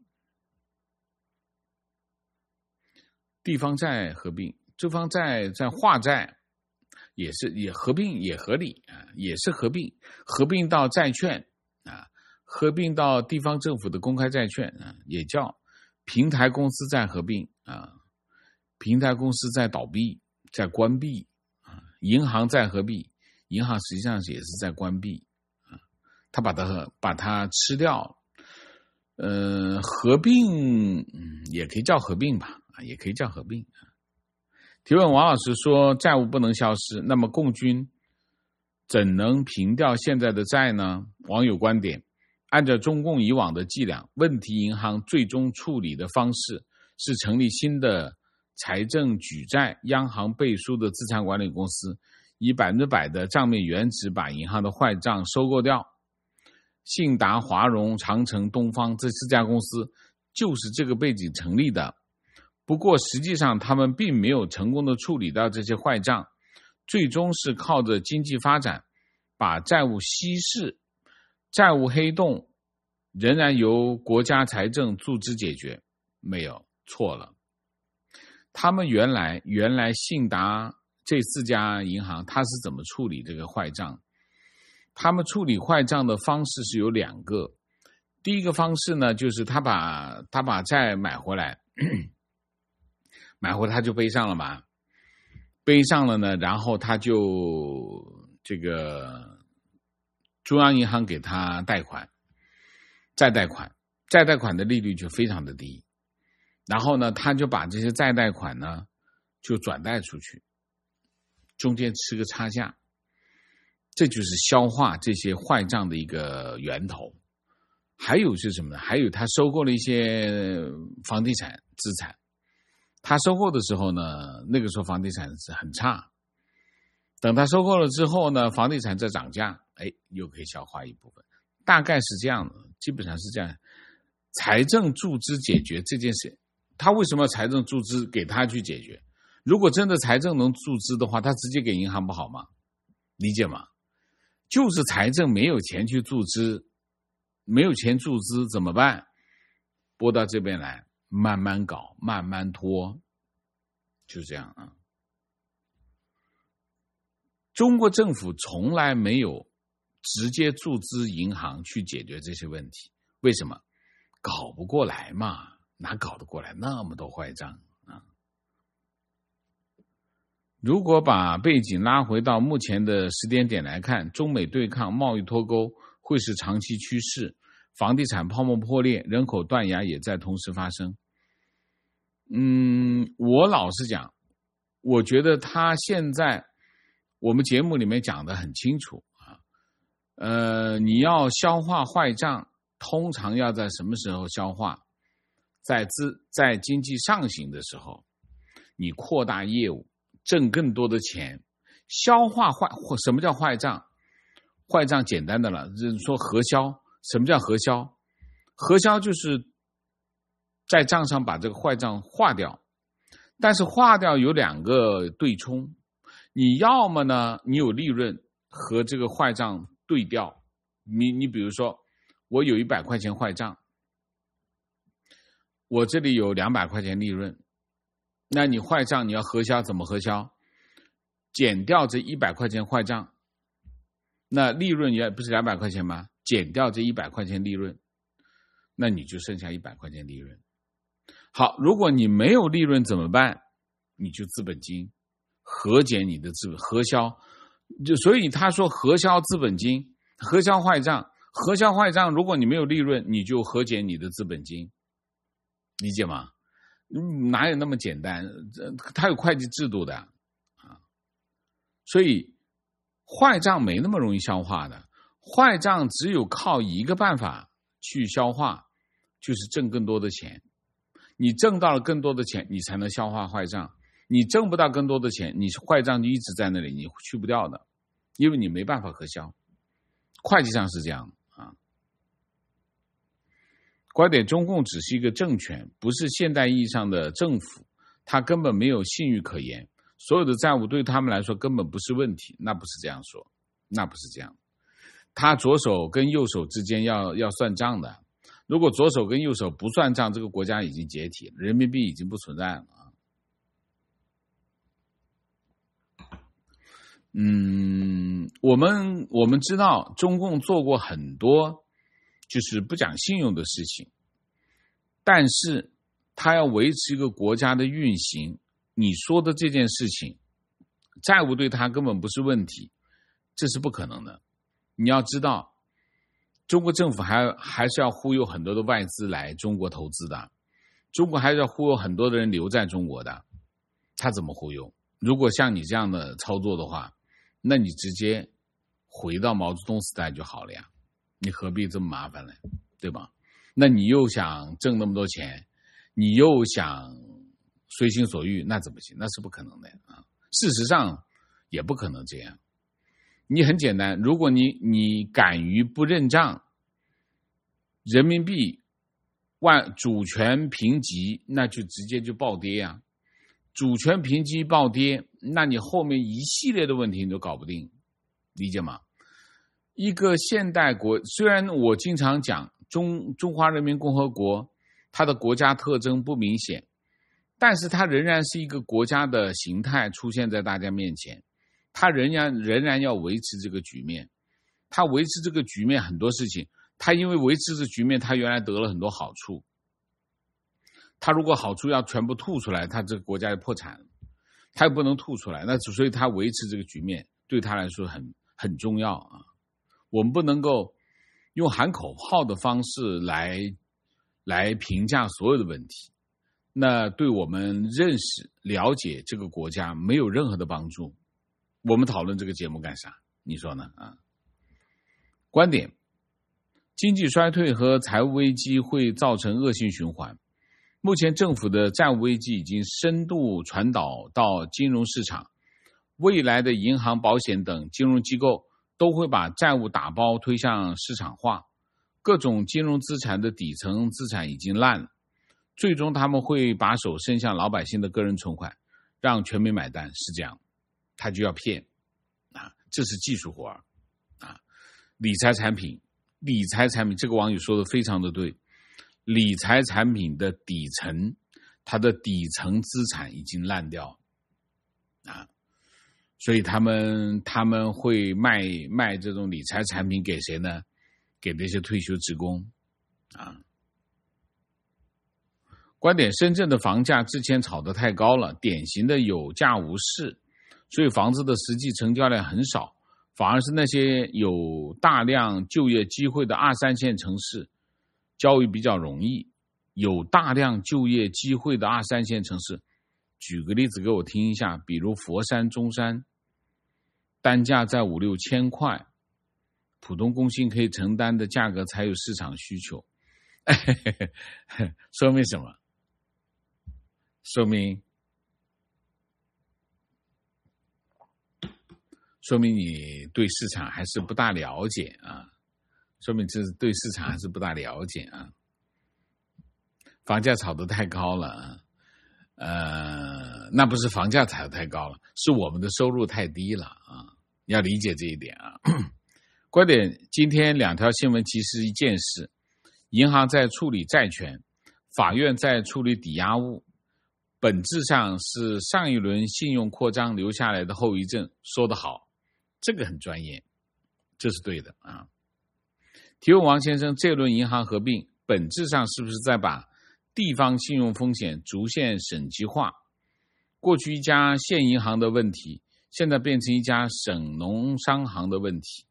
地方债合并，这方债在化债也是也合并也合理啊，也是合并，合并到债券啊，合并到地方政府的公开债券啊，也叫平台公司在合并啊，平台公司在倒闭，在关闭啊，银行在合并，银行实际上也是在关闭啊，他把它把它吃掉，呃，合并嗯也可以叫合并吧，啊，也可以叫合并啊。提问：王老师说债务不能消失，那么共军怎能平掉现在的债呢？网友观点：按照中共以往的伎俩，问题银行最终处理的方式是成立新的财政举债、央行背书的资产管理公司，以百分之百的账面原值把银行的坏账收购掉。信达、华融、长城、东方这四家公司就是这个背景成立的。不过实际上他们并没有成功的处理到这些坏账，最终是靠着经济发展把债务稀释，债务黑洞仍然由国家财政注资解决。没有，错了。他们原来原来信达这四家银行它是怎么处理这个坏账？他们处理坏账的方式是有两个。第一个方式呢，就是他把他把债买回来买回他就背上了嘛，背上了呢，然后他就这个中央银行给他贷款，再贷款，再贷款的利率就非常的低，然后呢，他就把这些再贷款呢就转贷出去，中间吃个差价，这就是消化这些坏账的一个源头。还有是什么呢？还有他收购了一些房地产资产。他收购的时候呢，那个时候房地产是很差，等他收购了之后呢，房地产在涨价，哎，又可以消化一部分，大概是这样的，基本上是这样。财政注资解决这件事，他为什么要财政注资给他去解决？如果真的财政能注资的话，他直接给银行不好吗？理解吗？就是财政没有钱去注资，没有钱注资怎么办？拨到这边来，慢慢搞，慢慢拖，就这样啊。中国政府从来没有直接注资银行去解决这些问题，为什么？搞不过来嘛，哪搞得过来那么多坏账啊？如果把背景拉回到目前的时间点来看，中美对抗、贸易脱钩会是长期趋势，房地产泡沫破裂，人口断崖也在同时发生。嗯，我老实讲，我觉得他现在我们节目里面讲得很清楚啊，呃，你要消化坏账，通常要在什么时候消化？在资在经济上行的时候，你扩大业务，挣更多的钱，消化坏。什么叫坏账？坏账简单的了，就是说核销。什么叫核销？核销就是在账上把这个坏账划掉，但是划掉有两个对冲，你要么呢，你有利润和这个坏账对调，你你比如说，我有一百块钱坏账，我这里有两百块钱利润，那你坏账你要核销，怎么核销？减掉这一百块钱坏账，那利润也不是两百块钱吗？减掉这一百块钱利润，那你就剩下一百块钱利润。好，如果你没有利润怎么办？你就资本金核减你的资本核销，就所以他说核销资本金，核销坏账，核销坏账，如果你没有利润，你就核减你的资本金，理解吗？ 哪有那么简单？它有会计制度的啊，所以坏账没那么容易消化的。坏账只有靠一个办法去消化，就是挣更多的钱。你挣到了更多的钱，你才能消化坏账。你挣不到更多的钱，你坏账就一直在那里，你去不掉的，因为你没办法核销。会计上是这样啊。观点：中共只是一个政权，不是现代意义上的政府，它根本没有信誉可言，所有的债务对他们来说根本不是问题。那不是这样说，那不是这样。他左手跟右手之间要要算账的，如果左手跟右手不算账，这个国家已经解体了，人民币已经不存在了。嗯，我们我们知道中共做过很多就是不讲信用的事情，但是他要维持一个国家的运行，你说的这件事情，债务对他根本不是问题，这是不可能的。你要知道，中国政府还还是要忽悠很多的外资来中国投资的，中国还是要忽悠很多的人留在中国的，他怎么忽悠？如果像你这样的操作的话，那你直接回到毛泽东时代就好了呀，你何必这么麻烦呢？对吧？那你又想挣那么多钱，你又想随心所欲，那怎么行？那是不可能的啊！事实上也不可能这样。你很简单，如果你你敢于不认账，人民币万主权评级，那就直接就暴跌呀、啊。主权评级暴跌，那你后面一系列的问题你都搞不定，理解吗？一个现代国，虽然我经常讲中中华人民共和国，它的国家特征不明显，但是它仍然是一个国家的形态出现在大家面前，它仍然仍然要维持这个局面，它维持这个局面很多事情，它因为维持这个局面，它原来得了很多好处。他如果好处要全部吐出来，他这个国家就破产了，他又不能吐出来，那所以他维持这个局面对他来说很很重要啊。我们不能够用喊口号的方式来来评价所有的问题，那对我们认识了解这个国家没有任何的帮助。我们讨论这个节目干啥？你说呢？啊？观点：经济衰退和财务危机会造成恶性循环。目前政府的债务危机已经深度传导到金融市场，未来的银行、保险等金融机构都会把债务打包推向市场化，各种金融资产的底层资产已经烂了，最终他们会把手伸向老百姓的个人存款，让全民买单，是这样，他就要骗啊，这是技术活儿啊，理财产品，理财产品，这个网友说的非常的对。理财产品的底层，它的底层资产已经烂掉啊，所以他们他们会卖卖这种理财产品给谁呢？给那些退休职工啊。观点：深圳的房价之前炒得太高了，典型的有价无市，所以房子的实际成交量很少，反而是那些有大量就业机会的二三线城市交易比较容易。有大量就业机会的二三线城市，举个例子给我听一下，比如佛山、中山，单价在五六千块，普通工薪可以承担的价格才有市场需求。说明什么？说明说明你对市场还是不大了解啊，说明这是对市场还是不大了解啊。房价炒得太高了，呃，那不是房价炒得太高了，是我们的收入太低了啊！要理解这一点啊。观点：今天两条新闻其实一件事，银行在处理债权，法院在处理抵押物，本质上是上一轮信用扩张留下来的后遗症。说得好，这个很专业，这是对的啊。提问：王先生，这轮银行合并本质上是不是在把地方信用风险逐渐省级化？过去一家县银行的问题，现在变成一家省农商行的问题。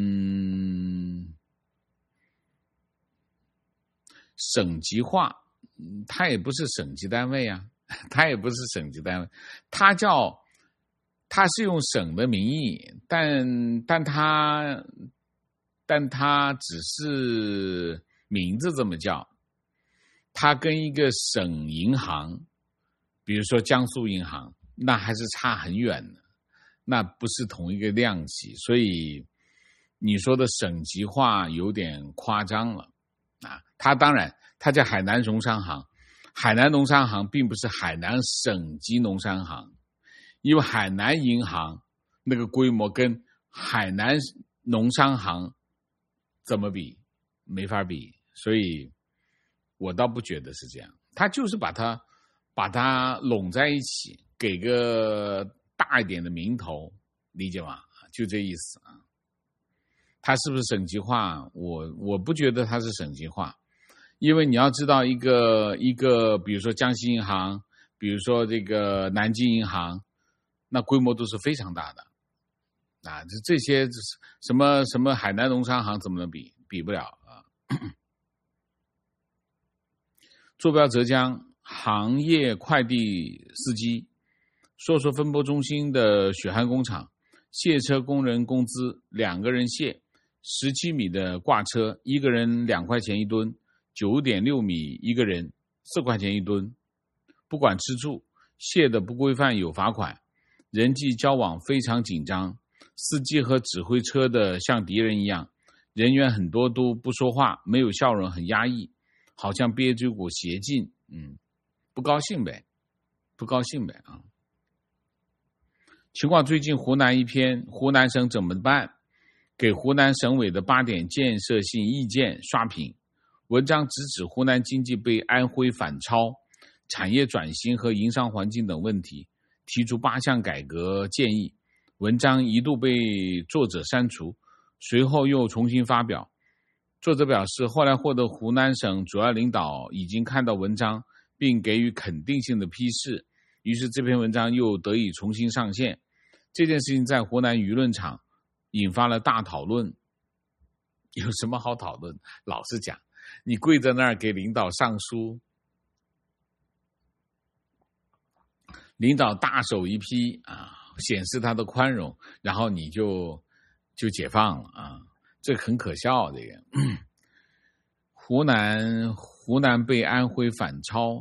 嗯，省级化， 它也不是省级单位啊，它也不是省级单位，它叫它是用省的名义，但但它但它只是名字这么叫，它跟一个省银行，比如说江苏银行，那还是差很远的，那不是同一个量级，所以你说的省级化有点夸张了啊。它当然它叫海南农商行，海南农商行并不是海南省级农商行，因为海南银行那个规模跟海南农商行怎么比？没法比，所以我倒不觉得是这样。他就是把它把它拢在一起，给个大一点的名头，理解吗？就这意思啊。它是不是省级化？我我不觉得它是省级化，因为你要知道一个一个，比如说江西银行，比如说这个南京银行，那规模都是非常大的啊。这这些什么什么海南农商行怎么能比？比不了啊。坐标浙江，行业快递司机，说说分拨中心的血汗工厂，卸车工人工资两个人卸，十七米的挂车，一个人两块钱一吨，九点六米一个人，四块钱一吨。不管吃住，卸的不规范有罚款，人际交往非常紧张，司机和指挥车的像敌人一样，人员很多都不说话，没有笑容，很压抑，好像憋着股邪劲，嗯，不高兴呗，不高兴呗啊。情况最近湖南一篇湖南省怎么办？给湖南省委的八点建设性意见刷屏。文章直指湖南经济被安徽反超，产业转型和营商环境等问题，提出八项改革建议。文章一度被作者删除，随后又重新发表。作者表示，后来获得湖南省主要领导已经看到文章，并给予肯定性的批示，于是这篇文章又得以重新上线。这件事情在湖南舆论场引发了大讨论。有什么好讨论？老实讲，你跪在那儿给领导上书，领导大手一批啊，显示他的宽容，然后你就就解放了啊，这很可笑。这个湖南湖南被安徽反超，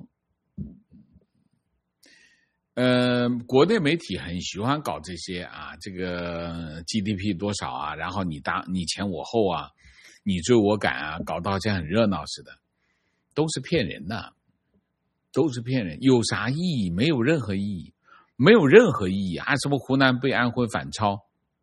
呃，国内媒体很喜欢搞这些啊，这个 G D P 多少啊，然后你当你前我后啊，你追我赶啊，搞到好像很热闹似的，都是骗人的，都是骗人，有啥意义？没有任何意义，没有任何意义啊！什么湖南被安徽反超？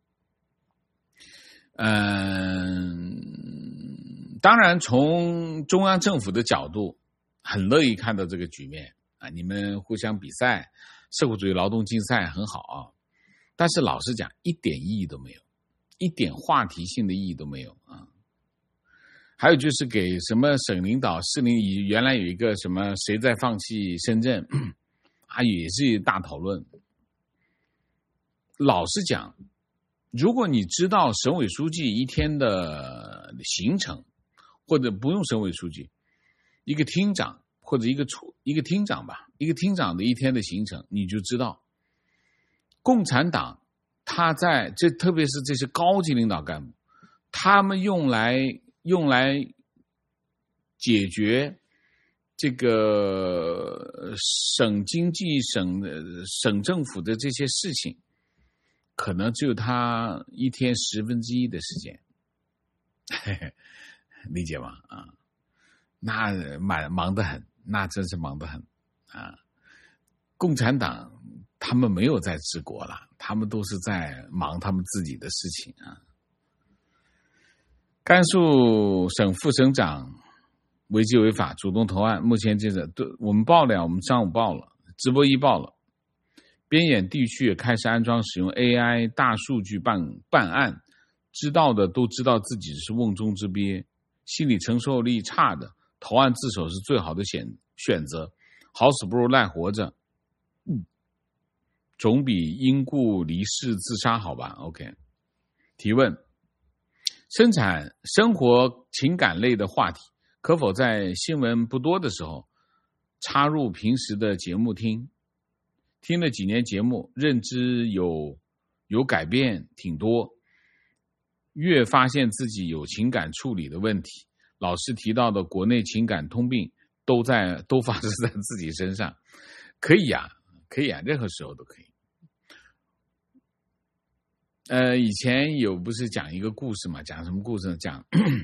嗯，当然，从中央政府的角度，很乐意看到这个局面啊，你们互相比赛。社会主义劳动竞赛很好啊，但是老实讲一点意义都没有，一点话题性的意义都没有啊。还有就是给什么省领导市领导，原来有一个什么谁在放弃深圳啊，也是大讨论。老实讲，如果你知道省委书记一天的行程，或者不用省委书记，一个厅长或者一个处一个厅长吧，一个厅长的一天的行程，你就知道共产党他在这，特别是这些高级领导干部，他们用来用来解决这个省经济、省省政府的这些事情，可能只有他一天十分之一的时间，理解吗？啊，那忙忙得很。那真是忙得很啊！共产党他们没有在治国了，他们都是在忙他们自己的事情啊。甘肃省副省长违纪违法主动投案，目前记者对我们报了，我们上午报了，直播一报了。边远地区也开始安装使用 A I 大数据办办案，知道的都知道自己是瓮中之鳖，心理承受力差的投案自首是最好的选选择，好死不如赖活着，嗯，总比因故离世自杀好吧 ？OK。提问：生产生活情感类的话题，可否在新闻不多的时候， 插入平时的节目听，听了几年节目，认知有有改变挺多，越发现自己有情感处理的问题。老师提到的国内情感通病都在都发生在自己身上，可以呀、啊，可以啊，任何时候都可以。呃，以前有不是讲一个故事嘛？讲什么故事呢？讲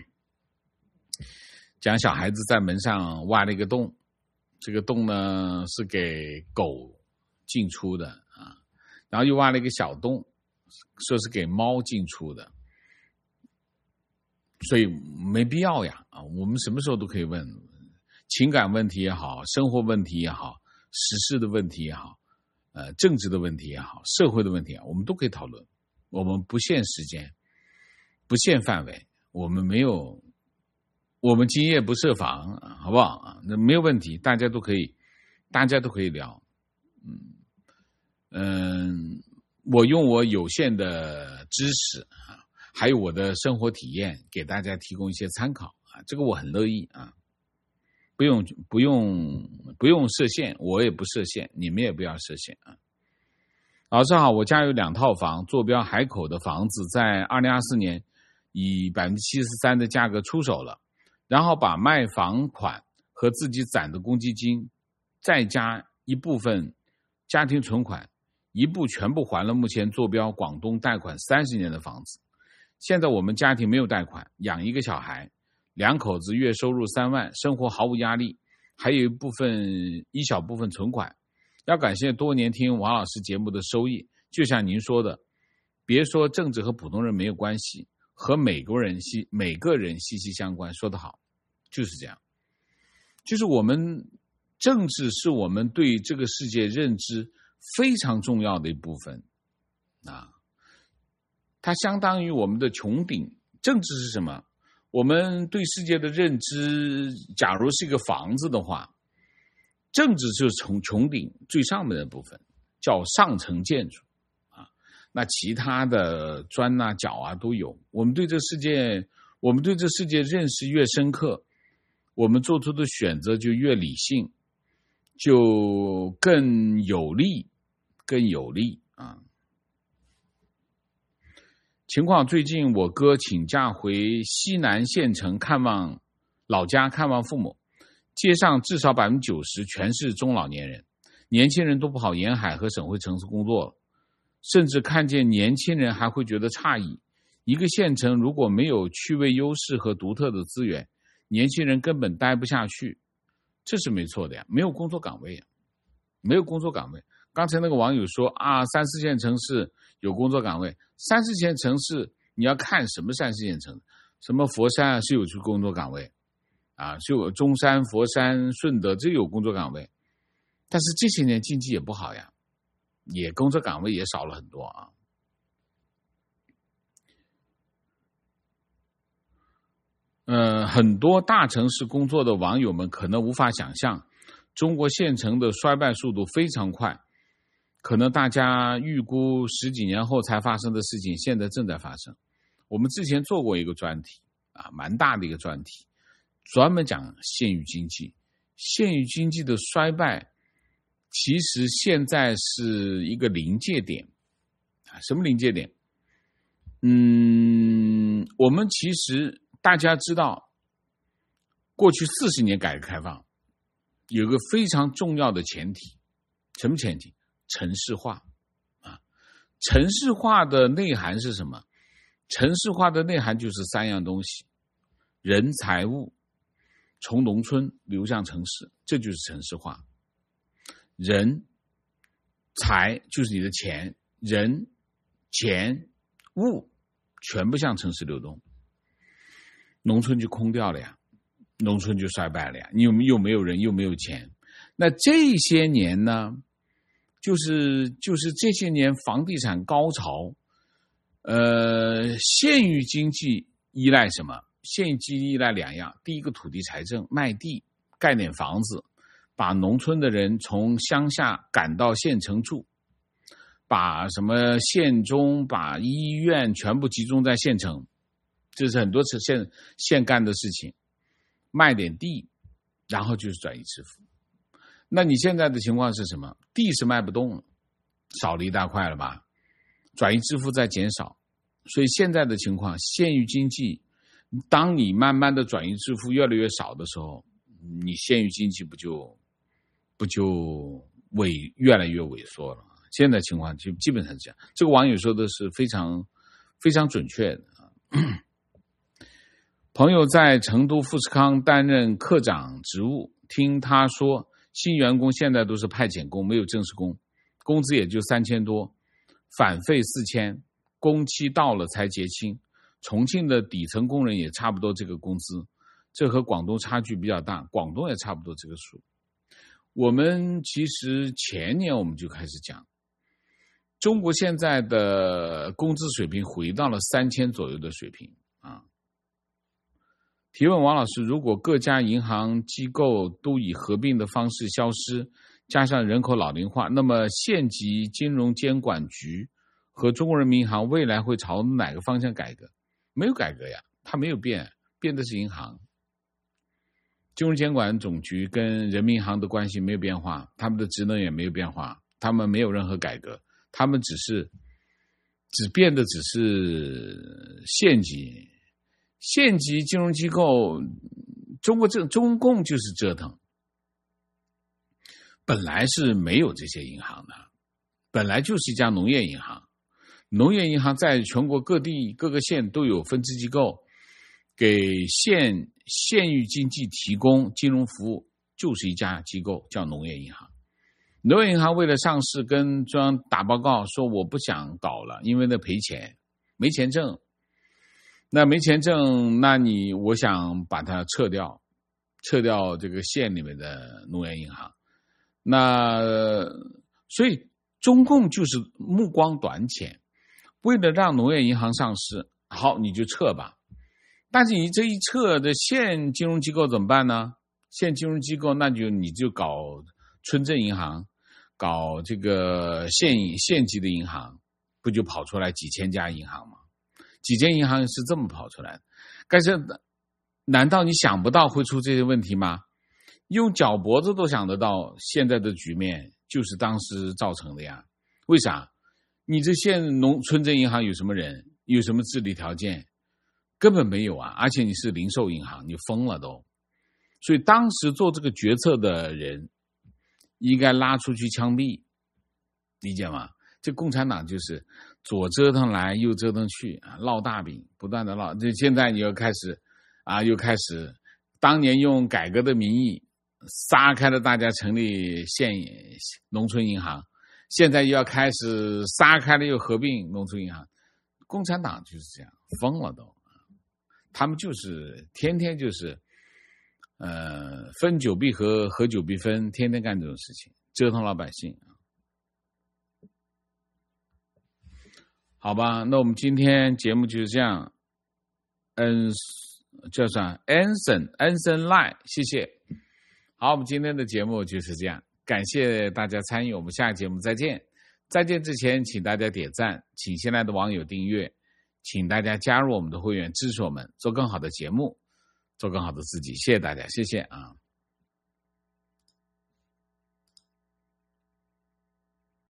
讲小孩子在门上挖了一个洞，这个洞呢是给狗进出的啊，然后又挖了一个小洞，说是给猫进出的，所以没必要呀啊！我们什么时候都可以问，情感问题也好，生活问题也好，时事的问题也好，呃，政治的问题也好，社会的问题啊，我们都可以讨论。我们不限时间，不限范围，我们没有，我们今夜不设防，好不好啊？那没有问题，大家都可以，大家都可以聊。嗯嗯，我用我有限的知识啊，还有我的生活体验，给大家提供一些参考啊，这个我很乐意啊。不用不用不用设限，我也不设限，你们也不要设限啊。老师好，我家有两套房，坐标海口的房子在二零二四年以 百分之七十三 的价格出手了，然后把卖房款和自己攒的公积金再加一部分家庭存款，一部全部还了目前坐标广东贷款三十年的房子。现在我们家庭没有贷款，养一个小孩，两口子月收入三万，生活毫无压力，还有一部分一小部分存款。要感谢多年听王老师节目的收益，就像您说的，别说政治和普通人没有关系，和每个人息每个人息息相关。说得好，就是这样。就是我们政治是我们对这个世界认知非常重要的一部分啊，它相当于我们的穹顶。政治是什么？我们对世界的认知，假如是一个房子的话，政治就是从穹顶最上面的部分，叫上层建筑啊。那其他的砖啊、角啊都有。我们对这个世界，我们对这个世界认识越深刻，我们做出的选择就越理性，就更有利，更有利啊。情况最近，我哥请假回西南县城看望老家，看望父母。街上至少 百分之九十 全是中老年人，年轻人都不跑沿海和省会城市工作了，甚至看见年轻人还会觉得诧异。一个县城如果没有区位优势和独特的资源，年轻人根本待不下去，这是没错的呀，没有工作岗位呀，没有工作岗位。刚才那个网友说啊，三四线城市有工作岗位，三四线城市你要看什么三四线城市，什么佛山啊是有工作岗位。啊，就中山、佛山、顺德，这有工作岗位，但是这些年经济也不好呀，也工作岗位也少了很多啊。呃，很多大城市工作的网友们可能无法想象，中国县城的衰败速度非常快，可能大家预估十几年后才发生的事情，现在正在发生。我们之前做过一个专题啊，蛮大的一个专题。专门讲县域经济，县域经济的衰败，其实现在是一个临界点啊。什么临界点？嗯，我们其实大家知道，过去四十年改革开放有个非常重要的前提，什么前提？城市化啊。城市化的内涵是什么？城市化的内涵就是三样东西：人、财、物。从农村流向城市，这就是城市化。人、财就是你的钱，人、钱、物全部向城市流动，农村就空掉了呀，农村就衰败了呀。你又又没有人，又没有钱。那这些年呢，就是就是这些年房地产高潮，呃，县域经济依赖什么？县域经济依赖两样，第一个土地财政，卖地盖点房子，把农村的人从乡下赶到县城住，把什么县中把医院全部集中在县城，这是很多次县县干的事情，卖点地，然后就是转移支付。 那你现在的情况是什么？地是卖不动，少了一大块了吧？转移支付在减少，所以现在的情况，县域经济，当你慢慢的转移支付越来越少的时候，你县域经济不就不就萎越来越萎缩了？现在情况就基本上是这样。这个网友说的是非常非常准确的。朋友在成都富士康担任科长职务，听他说，新员工现在都是派遣工，没有正式工，工资也就三千多，返费四千，工期到了才结清。重庆的底层工人也差不多这个工资，这和广东差距比较大，广东也差不多这个数。我们其实前年我们就开始讲，中国现在的工资水平回到了三千左右的水平啊。提问王老师，如果各家银行机构都以合并的方式消失，加上人口老龄化，那么县级金融监管局和中国人民银行未来会朝哪个方向改革？没有改革呀，它没有变，变的是银行。金融监管总局跟人民银行的关系没有变化，他们的职能也没有变化，他们没有任何改革，他们只是只变的只是县级县级金融机构。中国这中共就是折腾，本来是没有这些银行的，本来就是一家农业银行。农业银行在全国各地各个县都有分支机构，给县县域经济提供金融服务，就是一家机构叫农业银行。农业银行为了上市跟中央打报告说我不想搞了，因为那赔钱，没钱挣。那没钱挣，那你我想把它撤掉，撤掉这个县里面的农业银行。那所以中共就是目光短浅，为了让农业银行上市，好你就撤吧。但是你这一撤的县金融机构怎么办呢？县金融机构那就你就搞村镇银行，搞这个县县级的银行，不就跑出来几千家银行吗？几间银行是这么跑出来的，但是难道你想不到会出这些问题吗？用脚脖子都想得到，现在的局面就是当时造成的呀。为啥？你这县农村镇银行有什么人，有什么治理条件？根本没有啊！而且你是零售银行，你疯了都。所以当时做这个决策的人应该拉出去枪毙，理解吗？这共产党就是左折腾来右折腾去啊，烙大饼，不断的烙。这现在你又开始啊，又开始当年用改革的名义撒开了大家成立县农村银行，现在又要开始撒开了又合并农村银行。共产党就是这样，疯了都。他们就是天天就是呃分久必合，合久必分，天天干这种事情，折腾老百姓。好吧，那我们今天节目就是这样。嗯，叫啥 ？Anson Anson Lie， 谢谢。好，我们今天的节目就是这样，感谢大家参与，我们下期节目再见。再见之前，请大家点赞，请新来的网友订阅，请大家加入我们的会员，支持我们做更好的节目，做更好的自己。谢谢大家，谢谢啊。